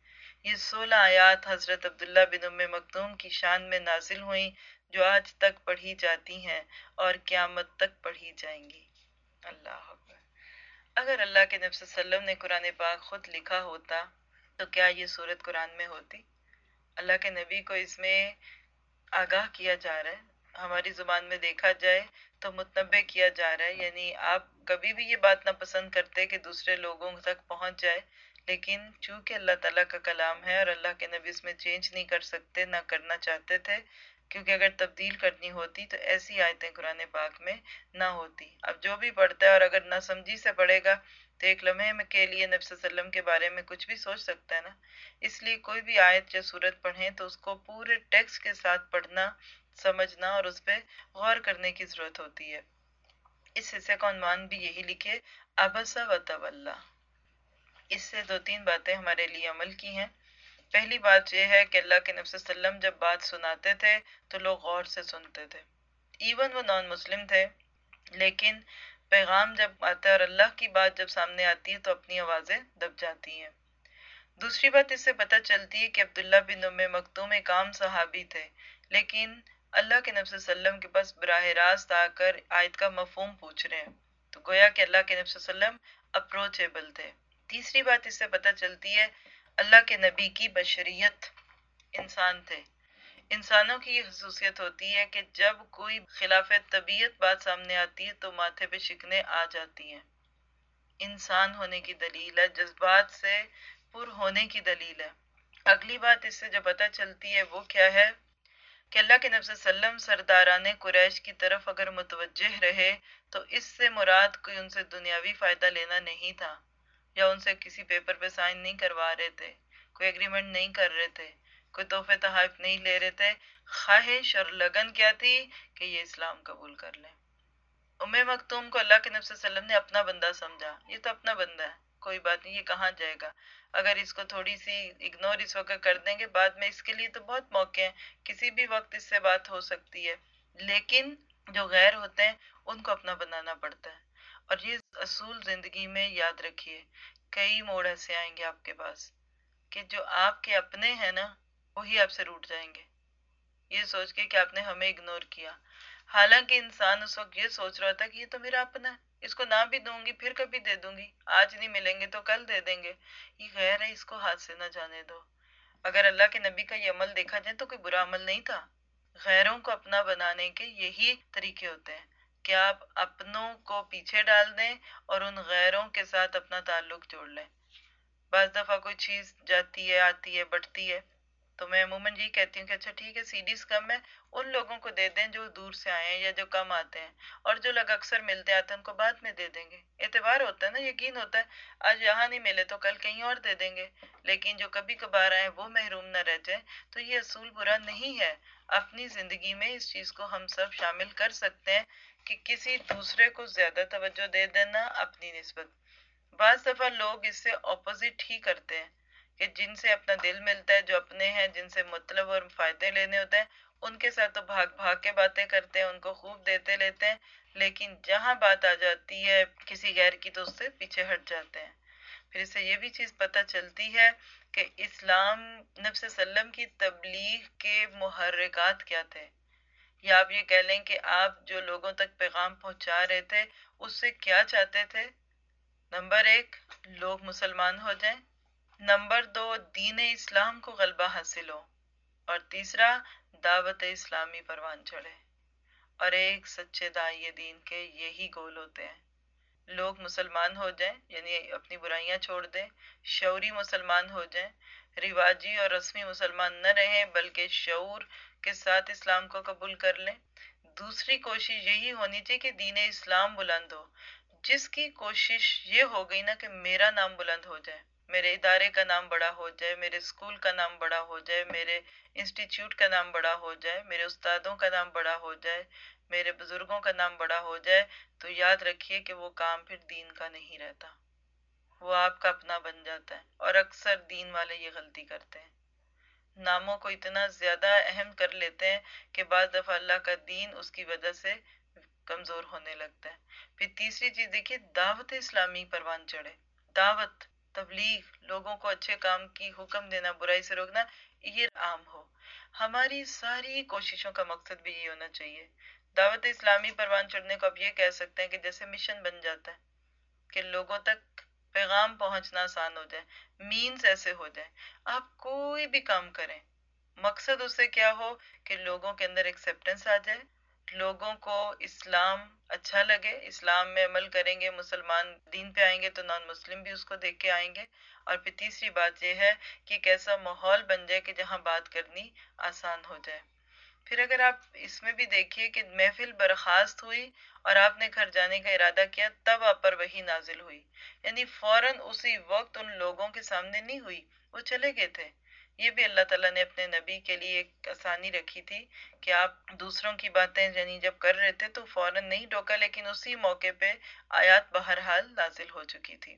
A: یہ 16 آیات حضرت عبداللہ بن ام مکتوم کی شان میں نازل ہوئیں، جو آج تک پڑھی جاتی ہیں اور قیامت تک پڑھی جائیں گی۔ اللہ اکبر۔ اگر اللہ کے نبی صلی اللہ علیہ وسلم نے قرآن پاک خود لکھا ہوتا تو کیا یہ صورت قرآن میں ہوتی؟ اللہ کے نبی کو اس میں آگاہ کیا جا رہا ہے، ہماری زبان میں دیکھا جائے تو متنبع کیا جا رہا ہے، یعنی آپ کبھی بھی یہ بات نہ پسند کرتے کہ دوسرے لوگوں تک پہنچ جائے، لیکن چونکہ اللہ تعالیٰ کا کلام ہے اور اللہ کے نبی اس میں چینج نہیں کر سکتے، نہ کرنا چاہتے تھے، کیونکہ اگر تبدیل کرنی ہوتی تو ایسی آیتیں قرآن پاک میں نہ ہوتی۔ اب جو بھی پڑھتا ہے اور اگر نہ سمجھی سے پڑھے گا تو ایک لمحے کے لیے نبی صلی اللہ علیہ وسلم کے بارے میں کچھ بھی سوچ سکتا ہے نا۔ اس لیے کوئی بھی آیت یا سورت پڑھیں تو اس کو پورے ٹیکسٹ کے ساتھ پڑھنا، سمجھنا اور اس پہ غور کرنے کی ضرورت ہوتی ہے۔ اس حصے کا عنوان بھی یہی لکھے، عبس و تولی۔ اس سے دو تین باتیں ہمارے لیے عمل کی ہیں۔ پہلی بات یہ ہے کہ اللہ کے نبی صلی اللہ علیہ وسلم جب بات سناتے تھے تو لوگ غور سے سنتے تھے، ایون وہ نان مسلم تھے، لیکن پیغام جب آتا ہے اور اللہ کی بات جب سامنے آتی ہے تو اپنی آوازیں دب جاتی ہیں۔ دوسری بات اس سے پتہ چلتی ہے کہ عبداللہ بن ام مکتوم ایک عام صحابی تھے، لیکن اللہ کے نبی صلی اللہ علیہ وسلم کے پاس براہ راست آ کر آیت کا مفہوم پوچھ رہے ہیں، تو گویا کہ اللہ کے نبی صلی اللہ علیہ وسلم اپروچیبل تھے۔ تیسری بات اس سے پتہ چلتی ہے اللہ کے نبی کی بشریت، انسان تھے۔ انسانوں کی یہ خصوصیت ہوتی ہے کہ جب کوئی خلاف طبیعت بات سامنے آتی ہے تو ماتھے پہ شکنیں آ جاتی ہیں۔ انسان ہونے کی دلیل ہے، جذبات سے پر ہونے کی دلیل ہے۔ اگلی بات اس سے جو پتہ چلتی ہے وہ کیا ہے کہ اللہ کے نبی صلی اللہ علیہ وسلم سرداران قریش کی طرف اگر متوجہ رہے تو اس سے مراد کوئی ان سے دنیاوی فائدہ لینا نہیں تھا، یا ان سے کسی پیپر پہ سائن نہیں کروا رہے تھے، کوئی ایگریمنٹ نہیں کر رہے تھے، کوئی تحفے تحائف نہیں لے رہے تھے۔ خواہش اور لگن کیا تھی کہ یہ اسلام قبول کر لیں۔ ام مکتوم کو اللہ کے نبی صلی اللہ علیہ وسلم نے اپنا بندہ سمجھا، یہ تو اپنا بندہ ہے، کوئی بات نہیں، یہ کہاں جائے گا، اگر اس کو تھوڑی سی اگنور اس وقت کر دیں گے بعد میں اس کے لیے تو بہت موقع ہیں، کسی بھی وقت اس سے بات ہو سکتی ہے، لیکن جو غیر ہوتے ہیں ان کو اپنا بنانا پڑتا ہے۔ اور یہ اصول زندگی میں یاد رکھیے، کئی موڑ ایسے آئیں گے آپ کے پاس کہ جو آپ کے اپنے ہیں نا وہی آپ سے روٹ جائیں گے، یہ سوچ کے کہ آپ نے ہمیں اگنور کیا، حالانکہ انسان اس وقت یہ سوچ رہا تھا کہ یہ تو میرا اپنا ہے، اس کو نہ بھی دوں گی پھر کبھی دے دوں گی، آج نہیں ملیں گے تو کل دے دیں گے، یہ غیر ہے، اس کو ہاتھ سے نہ جانے دو۔ اگر اللہ کے نبی کا یہ عمل دیکھا جائے تو کوئی برا عمل نہیں تھا، غیروں کو اپنا بنانے کے یہی طریقے ہوتے ہیں کہ آپ اپنوں کو پیچھے ڈال دیں اور ان غیروں کے ساتھ اپنا تعلق جوڑ لیں۔ بعض دفعہ کوئی چیز جاتی ہے، آتی ہے، بڑھتی ہے، تو میں عموماً یہی کہتی ہوں کہ اچھا ٹھیک ہے سیڈیز کم ہے، ان لوگوں کو دے دیں جو دور سے آئے ہیں یا جو کم آتے ہیں، اور جو لوگ اکثر ملتے آتے ہیں ان کو بعد میں دے دیں گے۔ اعتبار ہوتا ہے نا، یقین ہوتا ہے، آج یہاں نہیں ملے تو کل کہیں اور دے دیں گے، لیکن جو کبھی کبھار آئے وہ محروم نہ رہ جائے، تو یہ اصول برا نہیں ہے۔ اپنی زندگی میں اس چیز کو ہم سب شامل کر سکتے ہیں کہ کسی دوسرے کو زیادہ توجہ دے دینا اپنی نسبت۔ بعض دفعہ لوگ اس سے اپوزٹ ہی کرتے ہیں کہ جن سے اپنا دل ملتا ہے، جو اپنے ہیں، جن سے مطلب اور فائدے لینے ہوتے ہیں، ان کے ساتھ تو بھاگ بھاگ کے باتیں کرتے ہیں، ان کو خوب دیتے لیتے ہیں، لیکن جہاں بات آ جاتی ہے کسی غیر کی تو اس سے پیچھے ہٹ جاتے ہیں۔ پھر اس سے یہ بھی چیز پتہ چلتی ہے کہ اسلام نبی صلی اللہ علیہ وسلم کی تبلیغ کے محرکات کیا تھے، یا آپ یہ کہہ لیں کہ آپ جو لوگوں تک پیغام پہنچا رہے تھے اس سے کیا چاہتے تھے؟ نمبر 1، لوگ مسلمان ہو جائیں، نمبر 2، دین اسلام کو غلبہ حاصل ہو، اور تیسرا، دعوت اسلامی پروان چڑھے۔ اور ایک سچے داعی دین کے یہی گول ہوتے ہیں، لوگ مسلمان ہو جائیں، یعنی اپنی برائیاں چھوڑ دیں، شعوری مسلمان ہو جائیں، رواجی اور رسمی مسلمان نہ رہیں بلکہ شعور کے ساتھ اسلام کو قبول کر لیں۔ دوسری کوشش یہی ہونی چاہیے کہ دین اسلام بلند ہو، جس کی کوشش یہ ہو گئی نا کہ میرا نام بلند ہو جائے، میرے ادارے کا نام بڑا ہو جائے، میرے اسکول کا نام بڑا ہو جائے، میرے انسٹیٹیوٹ کا نام بڑا ہو جائے، میرے استادوں کا نام بڑا ہو جائے، میرے بزرگوں کا نام بڑا ہو جائے، تو یاد رکھیے کہ وہ کام پھر دین کا نہیں رہتا، وہ آپ کا اپنا بن جاتا ہے۔ اور اکثر دین والے یہ غلطی کرتے ہیں، ناموں کو اتنا زیادہ اہم کر لیتے ہیں کہ بعض دفعہ اللہ کا دین اس کی وجہ سے کمزور ہونے لگتا ہے۔ پھر تیسری چیز دیکھیے، دعوت اسلامی پروان چڑھے، دعوت، تبلیغ، لوگوں کو اچھے کام کی حکم دینا، برائی سے روکنا، یہ عام ہو۔ ہماری ساری کوششوں کا مقصد بھی یہ ہونا چاہیے۔ دعوت اسلامی پروان چڑھنے کو آپ یہ کہہ سکتے ہیں کہ جیسے مشن بن جاتا ہے کہ لوگوں تک پیغام پہنچنا آسان ہو جائے، مینز ایسے ہو جائیں، آپ کوئی بھی کام کریں، مقصد اس سے کیا ہو کہ لوگوں کے اندر ایکسیپٹنس آ جائے، لوگوں کو اسلام اچھا لگے، اسلام میں عمل کریں گے، مسلمان دین پہ آئیں گے تو نان مسلم بھی اس کو دیکھ کے آئیں گے۔ اور پھر تیسری بات یہ ہے کہ ایک ایسا ماحول بن جائے کہ جہاں بات کرنی آسان ہو جائے۔ پھر اگر آپ اس میں بھی دیکھیے کہ محفل برخاست ہوئی اور آپ نے گھر جانے کا ارادہ کیا، تب آپ پر وحی نازل ہوئی، یعنی فوراً اسی وقت ان لوگوں کے سامنے نہیں ہوئی، وہ چلے گئے تھے۔ یہ بھی اللہ تعالیٰ نے اپنے نبی کے لیے ایک آسانی رکھی تھی کہ آپ دوسروں کی باتیں یعنی جب کر رہے تھے تو فوراً نہیں ٹوکا، لیکن اسی موقع پہ آیات بہرحال نازل ہو چکی تھی۔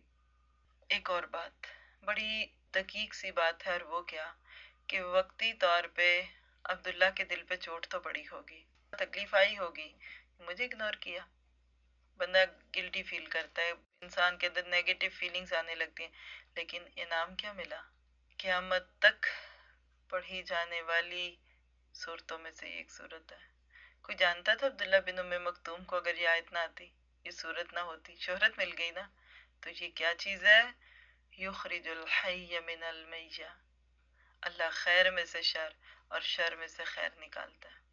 A: ایک اور بات، بڑی دقیق سی بات ہے، اور وہ کیا کہ وقتی طور پہ عبداللہ کے دل پہ چوٹ تو پڑی ہوگی، تکلیف آئی ہوگی، مجھے اگنور کیا، بندہ گلٹی فیل کرتا ہے، انسان کے اندر نیگیٹو فیلنگز آنے لگتی ہیں، لیکن انعام کیا ملا؟ قیامت تک پڑھی جانے والی صورتوں میں سے ایک صورت ہے۔ کوئی جانتا تھا عبداللہ بن ام مکتوم کو اگر یہ آیت نہ آتی، یہ صورت نہ ہوتی، شہرت مل گئی نا؟ تو یہ کیا چیز ہے؟ یخرج الحی من المیہ، اللہ خیر میں سے شر اور شر میں سے خیر نکالتا ہے۔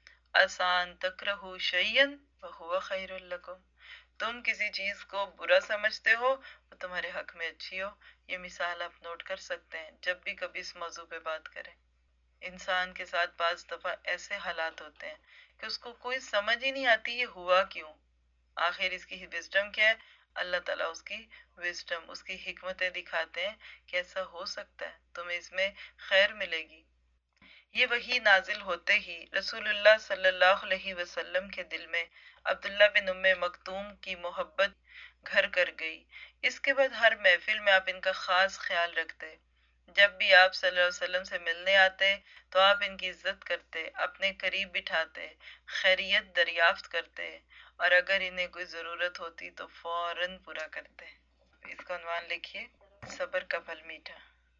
A: آسان تکرہو شیئن وہو خیر لکم، تم کسی چیز کو برا سمجھتے ہو وہ تمہارے حق میں اچھی ہو۔ یہ مثال آپ نوٹ کر سکتے ہیں جب بھی کبھی اس موضوع پہ بات کریں۔ انسان کے ساتھ بعض دفعہ ایسے حالات ہوتے ہیں کہ اس کو کوئی سمجھ ہی نہیں آتی یہ ہوا کیوں، آخر اس کی وزڈم کیا ہے؟ اللہ تعالیٰ اس کی وزڈم، اس کی حکمتیں دکھاتے ہیں کہ ایسا ہو سکتا ہے، تمہیں اس میں خیر ملے گی۔ یہ وحی نازل ہوتے ہی رسول اللہ صلی اللہ علیہ وسلم کے دل میں عبداللہ بن ام مکتوم کی محبت گھر کر گئی۔ اس کے بعد ہر محفل میں آپ ان کا خاص خیال رکھتے، جب بھی آپ صلی اللہ علیہ وسلم سے ملنے آتے تو آپ ان کی عزت کرتے، اپنے قریب بٹھاتے، خیریت دریافت کرتے، اور اگر انہیں کوئی ضرورت ہوتی تو فوراً پورا کرتے۔ اس کا عنوان لکھیے، صبر کا پھل میٹھا۔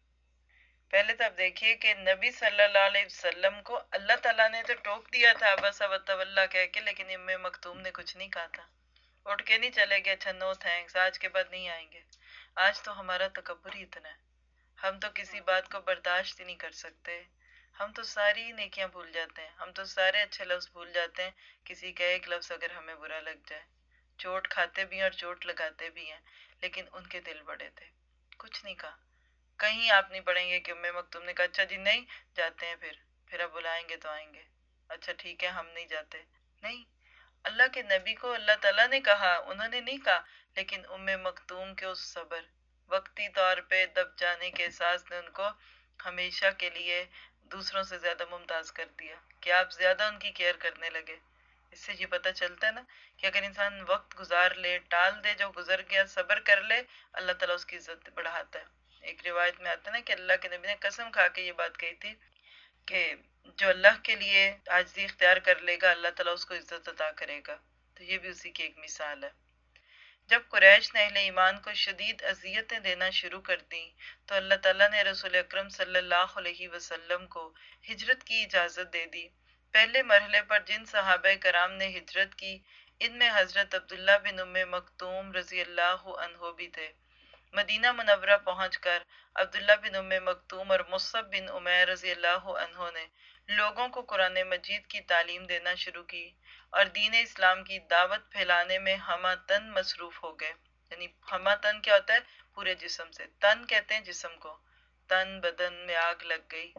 A: پہلے تو آپ دیکھیے کہ نبی صلی اللہ علیہ وسلم کو اللہ تعالیٰ نے تو ٹوک دیا تھا بس اب اللہ کہہ کے، لیکن ام مکتوم نے کچھ نہیں کہا تھا، اٹھ کے نہیں چلے گئے، اچھا نو تھینکس، آج کے بعد نہیں آئیں گے۔ آج تو ہمارا تکبر ہی اتنا ہے، ہم تو کسی بات کو برداشت ہی نہیں کر سکتے، ہم تو ساری نیکیاں بھول جاتے ہیں، ہم تو سارے اچھے لفظ بھول جاتے ہیں، کسی کا ایک لفظ اگر ہمیں برا لگ جائے، چوٹ کھاتے بھی ہیں اور چوٹ لگاتے بھی ہیں، لیکن ان کے دل بڑے تھے، کچھ نہیں کہا۔ کہیں آپ نہیں پڑھیں گے کہ ام مکتوم نے کہا اچھا جی نہیں جاتے ہیں، پھر اب بلائیں گے تو آئیں گے، اچھا ٹھیک ہے ہم نہیں جاتے، نہیں۔ اللہ کے نبی کو اللہ تعالیٰ نے کہا، انہوں نے نہیں کہا، لیکن ام مکتوم کے اس صبر، وقتی طور پہ دب جانے کے احساس نے ان کو ہمیشہ کے لیے دوسروں سے زیادہ ممتاز کر دیا کہ آپ زیادہ ان کی کیئر کرنے لگے۔ اس سے یہ پتہ چلتا ہے نا کہ اگر انسان وقت گزار لے، ٹال دے جو گزر گیا، صبر کر لے، اللہ تعالیٰ اس کی عزت بڑھاتا ہے۔ ایک روایت میں آتا ہے نا کہ اللہ کے نبی نے قسم کھا کے یہ بات کہی تھی کہ جو اللہ کے لیے عاجزی اختیار کر لے گا اللہ تعالیٰ اس کو عزت عطا کرے گا، تو یہ بھی اسی کی ایک مثال ہے۔ جب قریش نے اہل ایمان کو شدید اذیتیں دینا شروع کر دیں تو اللہ تعالیٰ نے رسول اکرم صلی اللہ علیہ وسلم کو ہجرت کی اجازت دے دی۔ پہلے مرحلے پر جن صحابہ کرام نے ہجرت کی ان میں حضرت عبداللہ بن ام مکتوم رضی اللہ عنہ بھی تھے۔ مدینہ منورہ پہنچ کر عبداللہ بن ام مکتوم اور مصعب بن عمیر رضی اللہ عنہ نے لوگوں کو قرآن مجید کی تعلیم دینا شروع کی اور دین اسلام کی دعوت پھیلانے میں ہمہ تن مصروف ہو گئے۔ یعنی ہمہ تن کیا ہوتا ہے؟ پورے جسم سے، تن کہتے ہیں جسم کو، تن بدن میں آگ لگ گئی،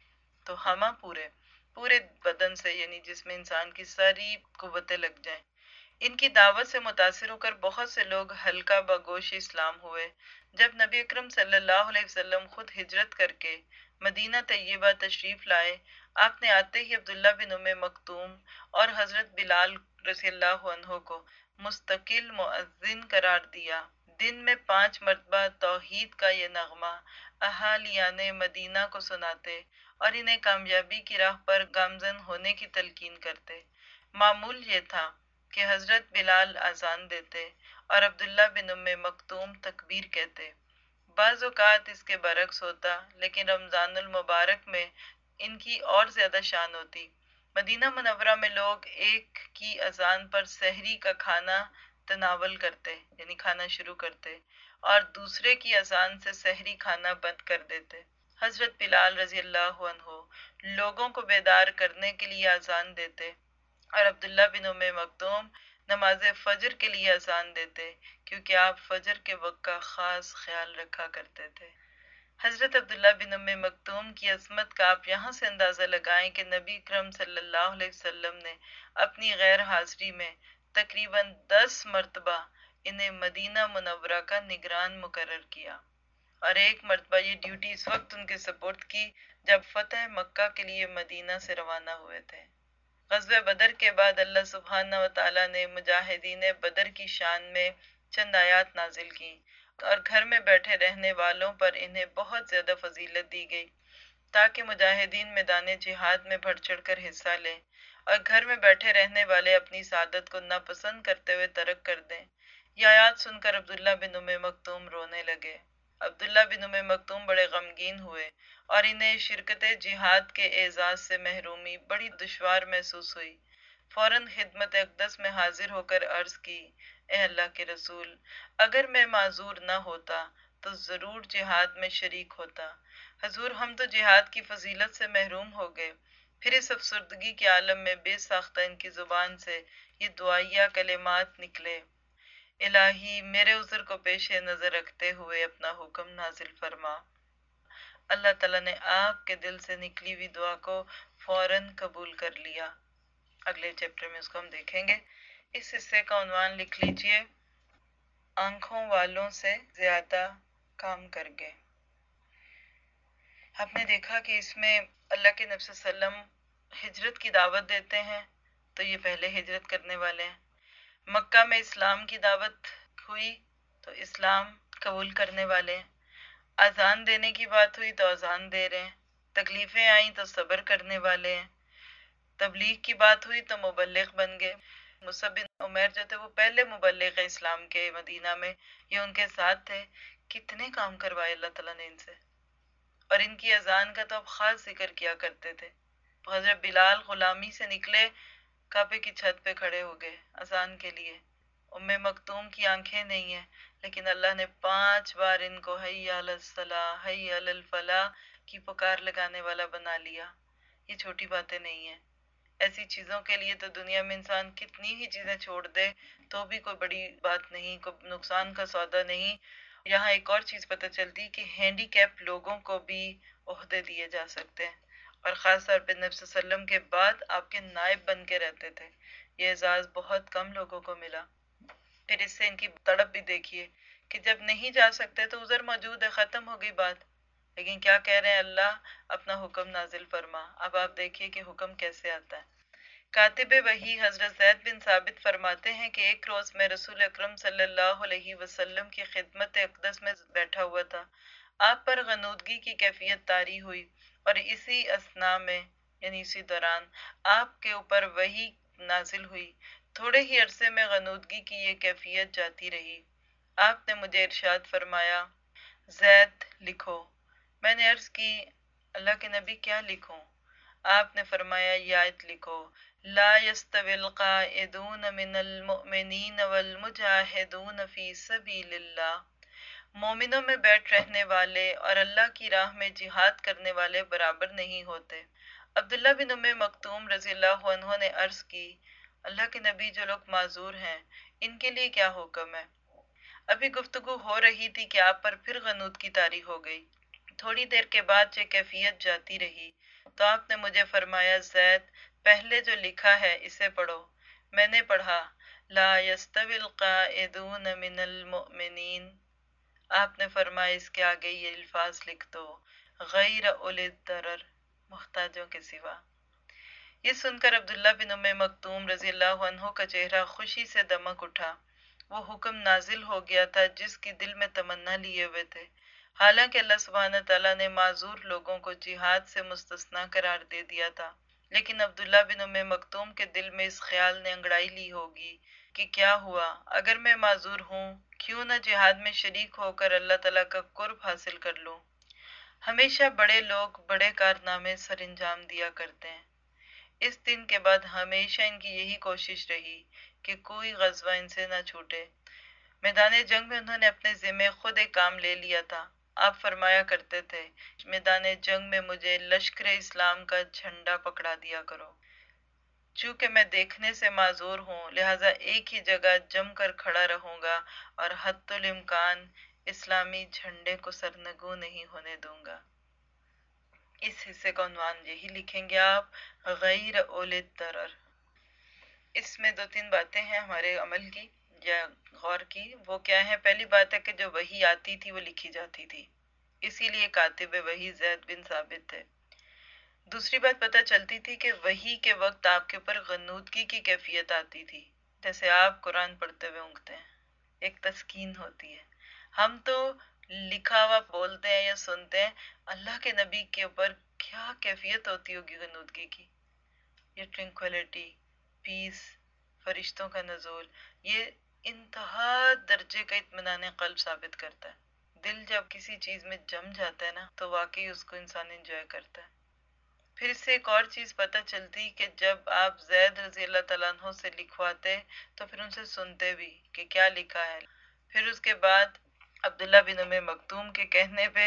A: تو ہمہ پورے بدن سے، یعنی جس میں انسان کی ساری قوتیں لگ جائیں۔ ان کی دعوت سے متاثر ہو کر بہت سے لوگ حلقہ بگوش اسلام ہوئے۔ جب نبی اکرم صلی اللہ علیہ وسلم خود ہجرت کر کے مدینہ طیبہ تشریف لائے، آپ نے آتے ہی عبداللہ بن ام مکتوم اور حضرت بلال رضی اللہ عنہ کو مستقل مؤذن قرار دیا۔ دن میں 5 مرتبہ توحید کا یہ نغمہ اہالیان مدینہ کو سناتے اور انہیں کامیابی کی راہ پر گامزن ہونے کی تلقین کرتے۔ معمول یہ تھا کہ حضرت بلال اذان دیتے اور عبداللہ بن ام مکتوم تکبیر کہتے۔ بعض اوقات اس کے برعکس ہوتا، لیکن رمضان المبارک میں ان کی اور زیادہ شان ہوتی۔ مدینہ منورہ میں لوگ ایک کی اذان پر سحری کا کھانا تناول کرتے، یعنی کھانا شروع کرتے، اور دوسرے کی اذان سے سحری کھانا بند کر دیتے۔ حضرت بلال رضی اللہ عنہ لوگوں کو بیدار کرنے کے لیے اذان دیتے اور عبداللہ بن ام مکتوم نماز فجر کے لیے اذان دیتے، کیونکہ آپ فجر کے وقت کا خاص خیال رکھا کرتے تھے۔ حضرت عبداللہ بن ام مکتوم کی عظمت کا آپ یہاں سے اندازہ لگائیں کہ نبی اکرم صلی اللہ علیہ وسلم نے اپنی غیر حاضری میں تقریباً 10 مرتبہ انہیں مدینہ منورہ کا نگران مقرر کیا، اور ایک مرتبہ یہ ڈیوٹی اس وقت ان کے سپرد کی جب فتح مکہ کے لیے مدینہ سے روانہ ہوئے تھے۔ غزوہ بدر کے بعد اللہ سبحانہ وتعالیٰ نے مجاہدین بدر کی شان میں چند آیات نازل کی اور گھر میں بیٹھے رہنے والوں پر انہیں بہت زیادہ فضیلت دی گئی تاکہ مجاہدین میدان جہاد میں بڑھ چڑھ کر حصہ لیں اور گھر میں بیٹھے رہنے والے اپنی سعادت کو ناپسند کرتے ہوئے ترک کر دیں۔ یہ آیات سن کر عبداللہ بن ام مکتوم رونے لگے۔ عبداللہ بن ام مکتوم بڑے غمگین ہوئے اور انہیں شرکت جہاد کے اعزاز سے محرومی بڑی دشوار محسوس ہوئی۔ فوراً خدمت اقدس میں حاضر ہو کر عرض کی، اے اللہ کے رسول، اگر میں معذور نہ ہوتا تو ضرور جہاد میں شریک ہوتا۔ حضور، ہم تو جہاد کی فضیلت سے محروم ہو گئے۔ پھر اس افسردگی کے عالم میں بے ساختہ ان کی زبان سے یہ دعائیہ کلمات نکلے، الہی میرے عذر کو پیش نظر رکھتے ہوئے اپنا حکم نازل فرما۔ اللہ تعالیٰ نے آپ کے دل سے نکلی ہوئی دعا کو فوراً قبول کر لیا۔ اگلے چیپٹر میں اس کو ہم دیکھیں گے۔ اس حصے کا عنوان لکھ لیجئے، آنکھوں والوں سے زیادہ کام کر گئے۔ آپ نے دیکھا کہ اس میں اللہ کے نبی صلی اللہ علیہ وسلم ہجرت کی دعوت دیتے ہیں تو یہ پہلے ہجرت کرنے والے ہیں۔ مکہ میں اسلام کی دعوت ہوئی تو اسلام قبول کرنے والے ہیں۔ اذان دینے کی بات ہوئی تو اذان دے رہے ہیں۔ تکلیفیں آئیں تو صبر کرنے والے ہیں۔ تبلیغ کی بات ہوئی تو مبلغ بن گئے۔ مصعب بن عمیر جو تھے وہ پہلے مبلغ اسلام کے مدینہ میں، یہ ان کے ساتھ تھے۔ کتنے کام کروائے اللہ تعالیٰ نے ان سے، اور ان کی اذان کا تو اب خاص ذکر کیا کرتے تھے۔ حضرت بلال غلامی سے نکلے، کعبے کی چھت پہ کھڑے ہو گئے اذان کے لیے۔ ام مکتوم کی آنکھیں نہیں ہیں لیکن اللہ نے 5 بار ان کو حی علی الصلاح حی علی الفلاح کی پکار لگانے والا بنا لیا۔ یہ چھوٹی باتیں نہیں ہیں۔ ایسی چیزوں کے لیے تو دنیا میں انسان کتنی ہی چیزیں چھوڑ دے تو بھی کوئی بڑی بات نہیں، کوئی نقصان کا سودا نہیں۔ یہاں ایک اور چیز پتہ چلتی کہ ہینڈی کیپ لوگوں کو بھی عہدے دیے جا سکتے ہیں، اور خاص طور پہ نبی صلی اللہ علیہ وسلم کے بعد آپ کے نائب بن کے رہتے تھے۔ یہ اعزاز بہت کم لوگوں کو ملا۔ پھر اس سے ان کی تڑپ بھی دیکھیے کہ جب نہیں جا سکتے تو عذر موجود ہے، ختم ہو گئی بات، لیکن کیا کہہ رہے ہیں، اللہ اپنا حکم نازل فرما۔ اب آپ دیکھیے کہ حکم کیسے آتا ہے۔ کاتب وحی حضرت زید بن ثابت فرماتے ہیں کہ ایک روز میں رسول اکرم صلی اللہ علیہ وسلم کی خدمت اقدس میں بیٹھا ہوا تھا۔ آپ پر غنودگی کی کیفیت طاری ہوئی اور اسی اثناء میں، یعنی اسی دوران، آپ کے اوپر وحی نازل ہوئی۔ تھوڑے ہی عرصے میں غنودگی کی یہ کیفیت جاتی رہی۔ آپ نے مجھے ارشاد فرمایا زید لکھو۔ میں نے عرض کی اللہ کے نبی کیا لکھوں؟ آپ نے فرمایا یہ آیت لکھو لا يستوي القاعدون من المؤمنین والمجاہدون فی سبیل اللہ، مومنوں میں بیٹھ رہنے والے اور اللہ کی راہ میں جہاد کرنے والے برابر نہیں ہوتے۔ عبداللہ بن ام مکتوم رضی اللہ عنہ نے عرض کی اللہ کے نبی جو لوگ معذور ہیں ان کے لیے کیا حکم ہے؟ ابھی گفتگو ہو رہی تھی کہ آپ پر پھر غنود کی طاری ہو گئی۔ تھوڑی دیر کے بعد یہ کیفیت جاتی رہی تو آپ نے مجھے فرمایا زید پہلے جو لکھا ہے اسے پڑھو۔ میں نے پڑھا لا يستوي القاعدون من المؤمنین۔ آپ نے فرمایا اس کے آگے یہ الفاظ لکھ دو غیر اولی الضرر، محتاجوں کے سوا۔ یہ سن کر عبداللہ بن ام مکتوم رضی اللہ عنہ کا چہرہ خوشی سے دمک اٹھا۔ وہ حکم نازل ہو گیا تھا جس کی دل میں تمنا لیے ہوئے تھے۔ حالانکہ اللہ سبحانہ تعالیٰ نے معذور لوگوں کو جہاد سے مستثنیٰ قرار دے دیا تھا، لیکن عبداللہ بن ام مکتوم کے دل میں اس خیال نے انگڑائی لی ہوگی کہ کیا ہوا اگر میں معذور ہوں، کیوں نہ جہاد میں شریک ہو کر اللہ تعالیٰ کا قرب حاصل کر لوں۔ ہمیشہ بڑے لوگ بڑے کارنامے سر انجام دیا کرتے ہیں۔ اس دن کے بعد ہمیشہ ان کی یہی کوشش رہی کہ کوئی غزوہ ان سے نہ چھوٹے۔ میدان جنگ میں انہوں نے اپنے ذمے خود ایک کام لے لیا تھا۔ آپ فرمایا کرتے تھے میدان جنگ میں مجھے لشکر اسلام کا جھنڈا پکڑا دیا کرو۔ چونکہ میں دیکھنے سے معذور ہوں لہٰذا ایک ہی جگہ جم کر کھڑا رہوں گا اور حتی الامکان اسلامی جھنڈے کو سرنگوں نہیں ہونے دوں گا۔ اس حصے کا عنوان یہی لکھیں گے آپ غیر اولی الضرر۔ اس میں دو تین باتیں ہیں ہمارے عمل کی یا غور کی۔ وہ کیا ہے؟ پہلی بات ہے کہ جو وحی آتی تھی وہ لکھی جاتی تھی، اسی لیے کاتب وحی زید بن ثابت تھے۔ دوسری بات پتہ چلتی تھی کہ وحی کے وقت آپ کے اوپر غنودگی کی کیفیت آتی تھی، جیسے آپ قرآن پڑھتے ہوئے اونگتے ہیں، ایک تسکین ہوتی ہے۔ ہم تو لکھا ہوا بولتے ہیں یا سنتے ہیں، اللہ کے نبی کے اوپر کیا کیفیت ہوتی ہوگی غنودگی کی۔ یہ ٹرنکویلٹی، پیس، فرشتوں کا نزول، یہ انتہا درجے کا اطمینان قلب ثابت کرتا ہے۔ دل جب کسی چیز میں جم جاتا ہے نا تو واقعی اس کو انسان انجوائے کرتا ہے۔ پھر اس سے ایک اور چیز پتہ چلتی کہ جب آپ زید رضی اللہ تعالیٰ عنہ سے لکھواتے تو پھر ان سے سنتے بھی کہ کیا لکھا ہے۔ پھر اس کے بعد عبداللہ بن ام مکتوم کے کہنے پہ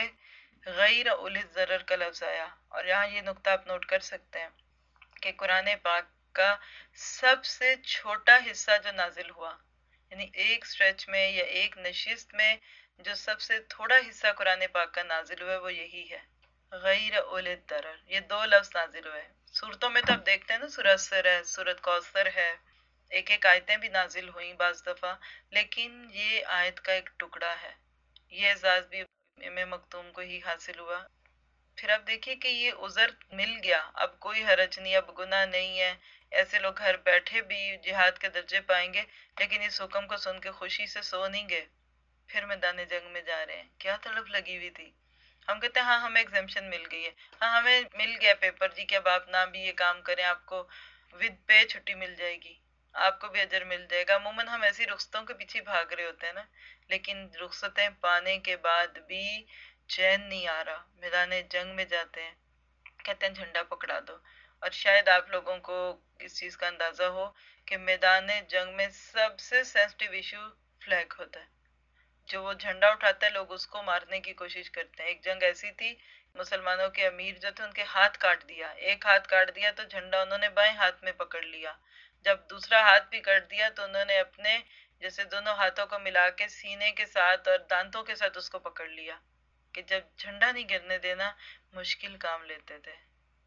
A: غیر اولی الضرر کا لفظ آیا، اور یہاں یہ نقطہ آپ نوٹ کر سکتے ہیں کہ قرآن پاک کا سب سے چھوٹا حصہ جو نازل ہوا، یعنی ایک سٹریچ میں یا ایک نشست میں جو سب سے تھوڑا حصہ قرآن پاک کا نازل ہوا ہے وہ یہی ہے غیر اولی الضرر۔ یہ دو لفظ نازل ہوئے۔ صورتوں میں تو آپ دیکھتے ہیں نا سورہ اسر ہے، سورۃ کوثر ہے، ایک ایک آیتیں بھی نازل ہوئیں بعض دفعہ، لیکن یہ آیت کا ایک ٹکڑا ہے۔ یہ اعزاز بھی ام مکتوم کو ہی حاصل ہوا۔ پھر اب دیکھیے کہ یہ عذر مل گیا، اب کوئی حرج نہیں، اب گناہ نہیں ہے۔ ایسے لوگ گھر بیٹھے بھی جہاد کے درجے پائیں گے لیکن اس حکم کو سن کے خوشی سے سو نہیں گئے، پھر میدان جنگ میں جا رہے ہیں۔ کیا تڑپ لگی ہوئی تھی۔ ہم کہتے ہیں ہاں ہمیں ایگزمپشن مل گئی ہے، ہاں ہمیں مل گیا پیپر جی کہ اب آپ نہ بھی یہ کام کریں، آپ کو ود پے چھٹی مل جائے گی، آپ کو بھی اجر مل جائے گا۔ عموماً ہم ایسی رخصتوں کے پیچھے بھاگ رہے ہوتے ہیں نا، لیکن رخصتیں پانے کے بعد بھی چین نہیں آ رہا، میدان جنگ میں جاتے ہیں، کہتے ہیں جھنڈا پکڑا دو۔ اور شاید آپ لوگوں کو اس چیز کا اندازہ ہو کہ میدان جنگ میں سب سے سینسٹیو ایشو فلیگ ہوتا ہے۔ جو وہ جھنڈا اٹھاتا ہے لوگ اس کو مارنے کی کوشش کرتے ہیں۔ ایک جنگ ایسی تھی مسلمانوں کے امیر جو تھے ان کے ہاتھ کاٹ دیا، ایک ہاتھ کاٹ دیا تو جھنڈا انہوں نے بائیں ہاتھ میں پکڑ لیا، جب دوسرا ہاتھ بھی کاٹ دیا تو انہوں نے اپنے جیسے دونوں ہاتھوں کو ملا کے سینے کے ساتھ اور دانتوں کے ساتھ اس کو پکڑ لیا کہ جب جھنڈا نہیں گرنے دینا مشکل کام لیتے تھے۔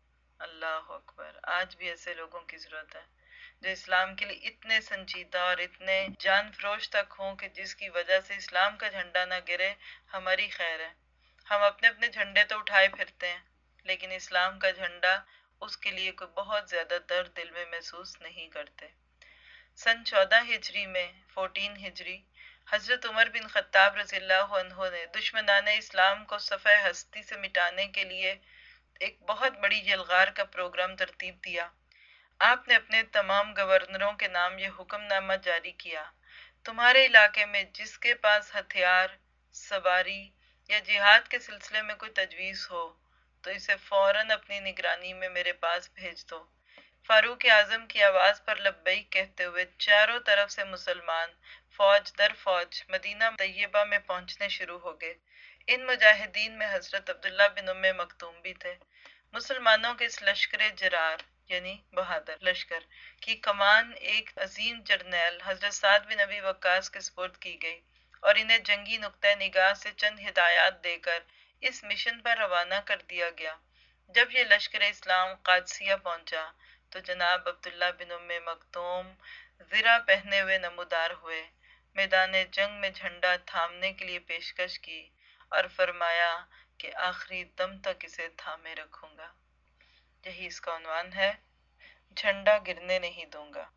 A: اللہ اکبر، آج بھی ایسے لوگوں کی ضرورت ہے جو اسلام کے لیے اتنے سنجیدہ اور اتنے جان فروش تک ہوں کہ جس کی وجہ سے اسلام کا جھنڈا نہ گرے ہماری خیر ہے۔ ہم اپنے اپنے جھنڈے تو اٹھائے پھرتے ہیں لیکن اسلام کا جھنڈا اس کے لیے کوئی بہت زیادہ درد دل میں محسوس نہیں کرتے۔ سن 14 ہجری میں 14 ہجری حضرت عمر بن خطاب رضی اللہ عنہ نے دشمنان اسلام کو صفحہ ہستی سے مٹانے کے لیے ایک بہت بڑی یلغار کا پروگرام ترتیب دیا۔ آپ نے اپنے تمام گورنروں کے نام یہ حکم نامہ جاری کیا تمہارے علاقے میں جس کے پاس ہتھیار، سواری یا جہاد کے سلسلے میں کوئی تجویز ہو تو اسے فوراً اپنی نگرانی میں میرے پاس بھیج دو۔ فاروق اعظم کی آواز پر لبیک کہتے ہوئے چاروں طرف سے مسلمان فوج در فوج مدینہ طیبہ میں پہنچنے شروع ہو گئے۔ ان مجاہدین میں حضرت عبداللہ بن ام مکتوم بھی تھے۔ مسلمانوں کے اس لشکر جرار یعنی بہادر لشکر کی کمان ایک عظیم جرنیل حضرت سعد بن ابی وقاص کے سپرد کی گئی اور انہیں جنگی نقطہ نگاہ سے چند ہدایات دے کر اس مشن پر روانہ کر دیا گیا۔ جب یہ لشکر اسلام قادسیہ پہنچا تو جناب عبداللہ بن ام مکتوم زرہ پہنے ہوئے نمودار ہوئے، میدان جنگ میں جھنڈا تھامنے کے لیے پیشکش کی اور فرمایا کہ آخری دم تک اسے تھامے رکھوں گا۔ یہی اس کا عنوان ہے، جھنڈا گرنے نہیں دوں گا۔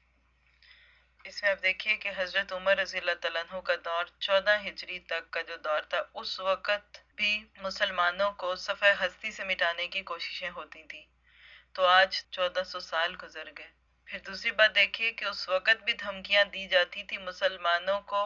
A: اس میں آپ دیکھیے کہ حضرت عمر رضی اللہ تعالیٰ عنہ کا دور 14 ہجری تک کا جو دور تھا، اس وقت بھی مسلمانوں کو صفحہ ہستی سے مٹانے کی کوششیں ہوتی تھیں، تو آج 1400 سال گزر گئے۔ پھر دوسری بات دیکھیے کہ اس وقت بھی دھمکیاں دی جاتی تھی مسلمانوں کو،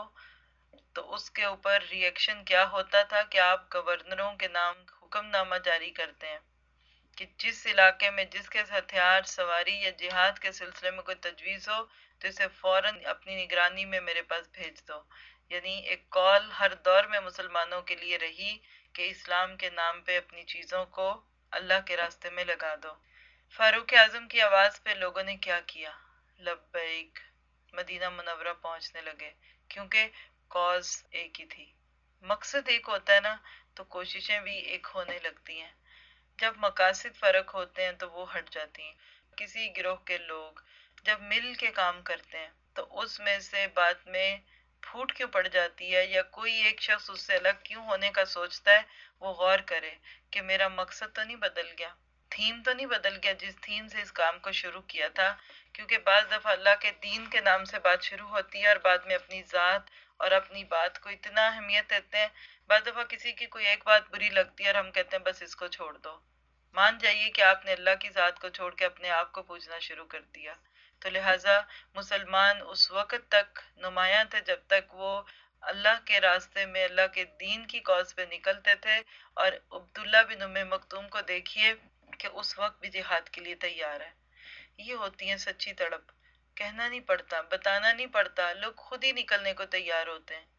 A: تو اس کے اوپر ری ایکشن کیا ہوتا تھا کہ آپ گورنروں کے نام حکم نامہ جاری کرتے ہیں کہ جس علاقے میں جس کے ہتھیار، سواری یا جہاد کے سلسلے میں کوئی تجویز ہو تو اسے فوراً اپنی نگرانی میں میرے پاس بھیج دو۔ یعنی ایک کال ہر دور میں مسلمانوں کے لیے رہی کہ اسلام کے نام پہ اپنی چیزوں کو اللہ کے راستے میں لگا دو۔ فاروق اعظم کی آواز پہ لوگوں نے کیا کیا؟ لبیک، مدینہ منورہ پہنچنے لگے، کیونکہ کاز ایک ہی تھی، مقصد ایک ہوتا ہے نا، تو کوششیں بھی ایک ہونے لگتی ہیں۔ جب مقاصد فرق ہوتے ہیں تو وہ ہٹ جاتی ہیں۔ کسی گروہ کے لوگ جب مل کے کام کرتے ہیں تو اس میں سے بعد میں پھوٹ کیوں پڑ جاتی ہے یا کوئی ایک شخص اس سے الگ کیوں ہونے کا سوچتا ہے، وہ غور کرے کہ میرا مقصد تو نہیں بدل گیا، تھیم تو نہیں بدل گیا جس تھیم سے اس کام کو شروع کیا تھا۔ کیونکہ بعض دفعہ اللہ کے دین کے نام سے بات شروع ہوتی ہے اور بعد میں اپنی ذات اور اپنی بات کو اتنا اہمیت دیتے ہیں۔ بعض دفعہ کسی کی کوئی ایک بات بری لگتی ہے اور ہم کہتے ہیں بس اس کو چھوڑ دو۔ مان جائیے کہ آپ نے اللہ کی ذات کو چھوڑ کے اپنے آپ کو پوجنا شروع کر دیا۔ تو لہٰذا مسلمان اس وقت تک نمایاں تھے جب تک وہ اللہ کے راستے میں اللہ کے دین کی کاز پہ نکلتے تھے، اور عبداللہ بن ام مکتوم کو دیکھیے کہ اس وقت بھی جہاد کے لیے تیار ہے۔ یہ ہوتی ہے سچی تڑپ، کہنا نہیں پڑتا، بتانا نہیں پڑتا، لوگ خود ہی نکلنے کو تیار ہوتے ہیں۔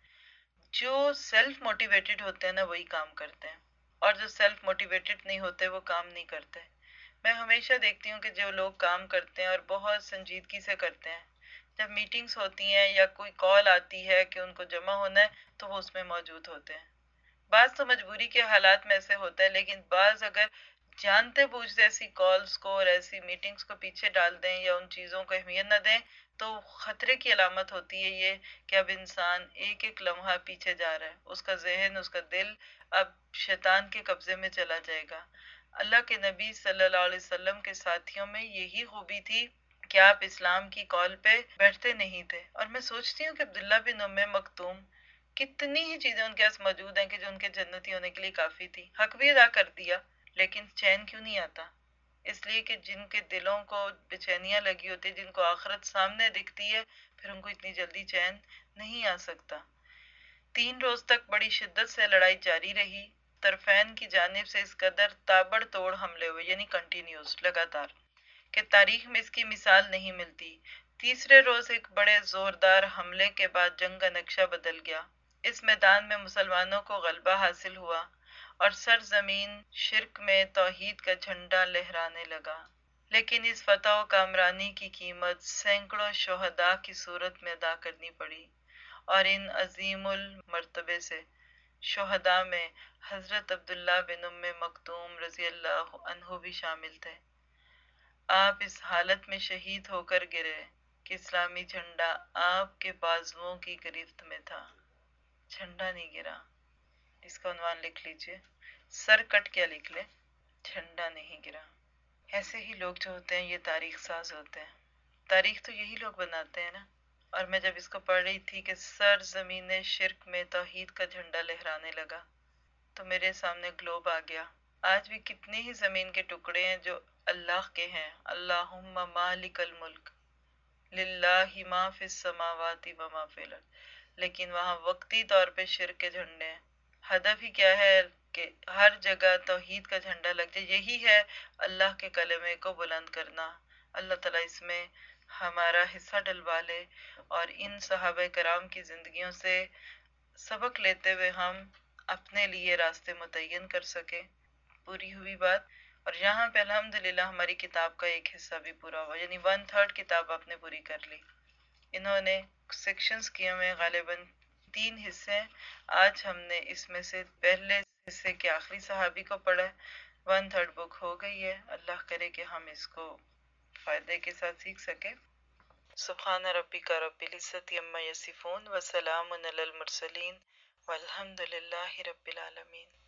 A: جو سیلف موٹیویٹڈ ہوتے ہیں نا وہی کام کرتے ہیں، اور جو سیلف موٹیویٹڈ نہیں ہوتے وہ کام نہیں کرتے۔ میں ہمیشہ دیکھتی ہوں کہ جو لوگ کام کرتے ہیں اور بہت سنجیدگی سے کرتے ہیں، جب میٹنگز ہوتی ہیں یا کوئی کال آتی ہے کہ ان کو جمع ہونا ہے تو وہ اس میں موجود ہوتے ہیں۔ بعض تو مجبوری کے حالات میں ایسے ہوتا ہے، لیکن بعض اگر جانتے بوجھتے ایسی کالز کو اور ایسی میٹنگز کو پیچھے ڈال دیں یا ان چیزوں کو اہمیت نہ دیں تو خطرے کی علامت ہوتی ہے یہ کہ اب انسان ایک ایک لمحہ پیچھے جا رہا ہے، اس کا ذہن، اس کا دل اب شیطان کے قبضے میں چلا جائے گا۔ اللہ کے نبی صلی اللہ علیہ وسلم کے ساتھیوں میں یہی خوبی تھی کہ آپ اسلام کی کال پہ بیٹھتے نہیں تھے، اور میں سوچتی ہوں کہ عبداللہ بن ام مکتوم کتنی ہی چیزیں ان کے پاس موجود ہیں کہ جو ان کے جنتی ہونے کے لیے کافی تھی، حق بھی ادا کر دیا، لیکن چین کیوں نہیں آتا؟ اس لیے کہ جن کے دلوں کو بے لگی ہوتی ہے، جن کو آخرت سامنے دکھتی ہے، پھر ان کو اتنی جلدی چین نہیں آ سکتا۔ 3 روز تک بڑی شدت سے لڑائی جاری رہی، طرفین کی جانب سے اس قدر تابڑ توڑ حملے ہوئے، یعنی کنٹینیوس، لگاتار، کہ تاریخ میں اس کی مثال نہیں ملتی۔ تیسرے روز ایک بڑے زوردار حملے کے بعد جنگ کا نقشہ بدل گیا۔ اس میدان میں مسلمانوں کو غلبہ حاصل ہوا اور سرزمین شرک میں توحید کا جھنڈا لہرانے لگا۔ لیکن اس فتح و کامرانی کی قیمت سینکڑوں شہداء کی صورت میں ادا کرنی پڑی، اور ان عظیم المرتبے سے شہداء میں حضرت عبداللہ بن ام مکتوم رضی اللہ عنہ بھی شامل تھے۔ آپ اس حالت میں شہید ہو کر گرے کہ اسلامی جھنڈا آپ کے بازوؤں کی گرفت میں تھا۔ جھنڈا نہیں گرا۔ اس کا عنوان لکھ لیجئے، سر کٹ کیا لکھ لیں، جھنڈا نہیں گرا۔ ایسے ہی لوگ جو ہوتے ہیں یہ تاریخ ساز ہوتے ہیں، تاریخ تو یہی لوگ بناتے ہیں نا۔ اور میں جب اس کو پڑھ رہی تھی کہ سرزمین شرک میں توحید کا جھنڈا لہرانے لگا تو میرے سامنے گلوب آ گیا۔ آج بھی کتنے ہی زمین کے ٹکڑے ہیں جو اللہ کے ہیں، اللہم مالک الملک، للہ ما فی السماوات و ما فی الارض، لیکن وہاں وقتی طور پہ شرک کے جھنڈے ہیں۔ ہدف ہی کیا ہے کہ ہر جگہ توحید کا جھنڈا لگ جائے، یہی ہے اللہ کے کلمے کو بلند کرنا۔ اللہ تعالیٰ اس میں ہمارا حصہ ڈلوا لے اور ان صحابہ کرام کی زندگیوں سے سبق لیتے ہوئے ہم اپنے لیے راستے متعین کر سکیں۔ پوری ہوئی بات، اور یہاں پہ الحمدللہ ہماری کتاب کا ایک حصہ بھی پورا ہوا، یعنی 1/3 کتاب آپ نے پوری کر لی۔ انہوں نے سیکشنز کیے ہوئے غالباً 3 حصے ہیں۔ آج ہم نے اس میں سے پہلے حصے کے آخری صحابی کو پڑھا ہے۔ 1/3 بک ہو گئی ہے، اللہ کرے کہ ہم اس کو فائدے کے ساتھ سیکھ سکیں۔ سبحان ربک رب العزت عما یصفون وسلام علی المرسلین والحمد للہ رب العالمین۔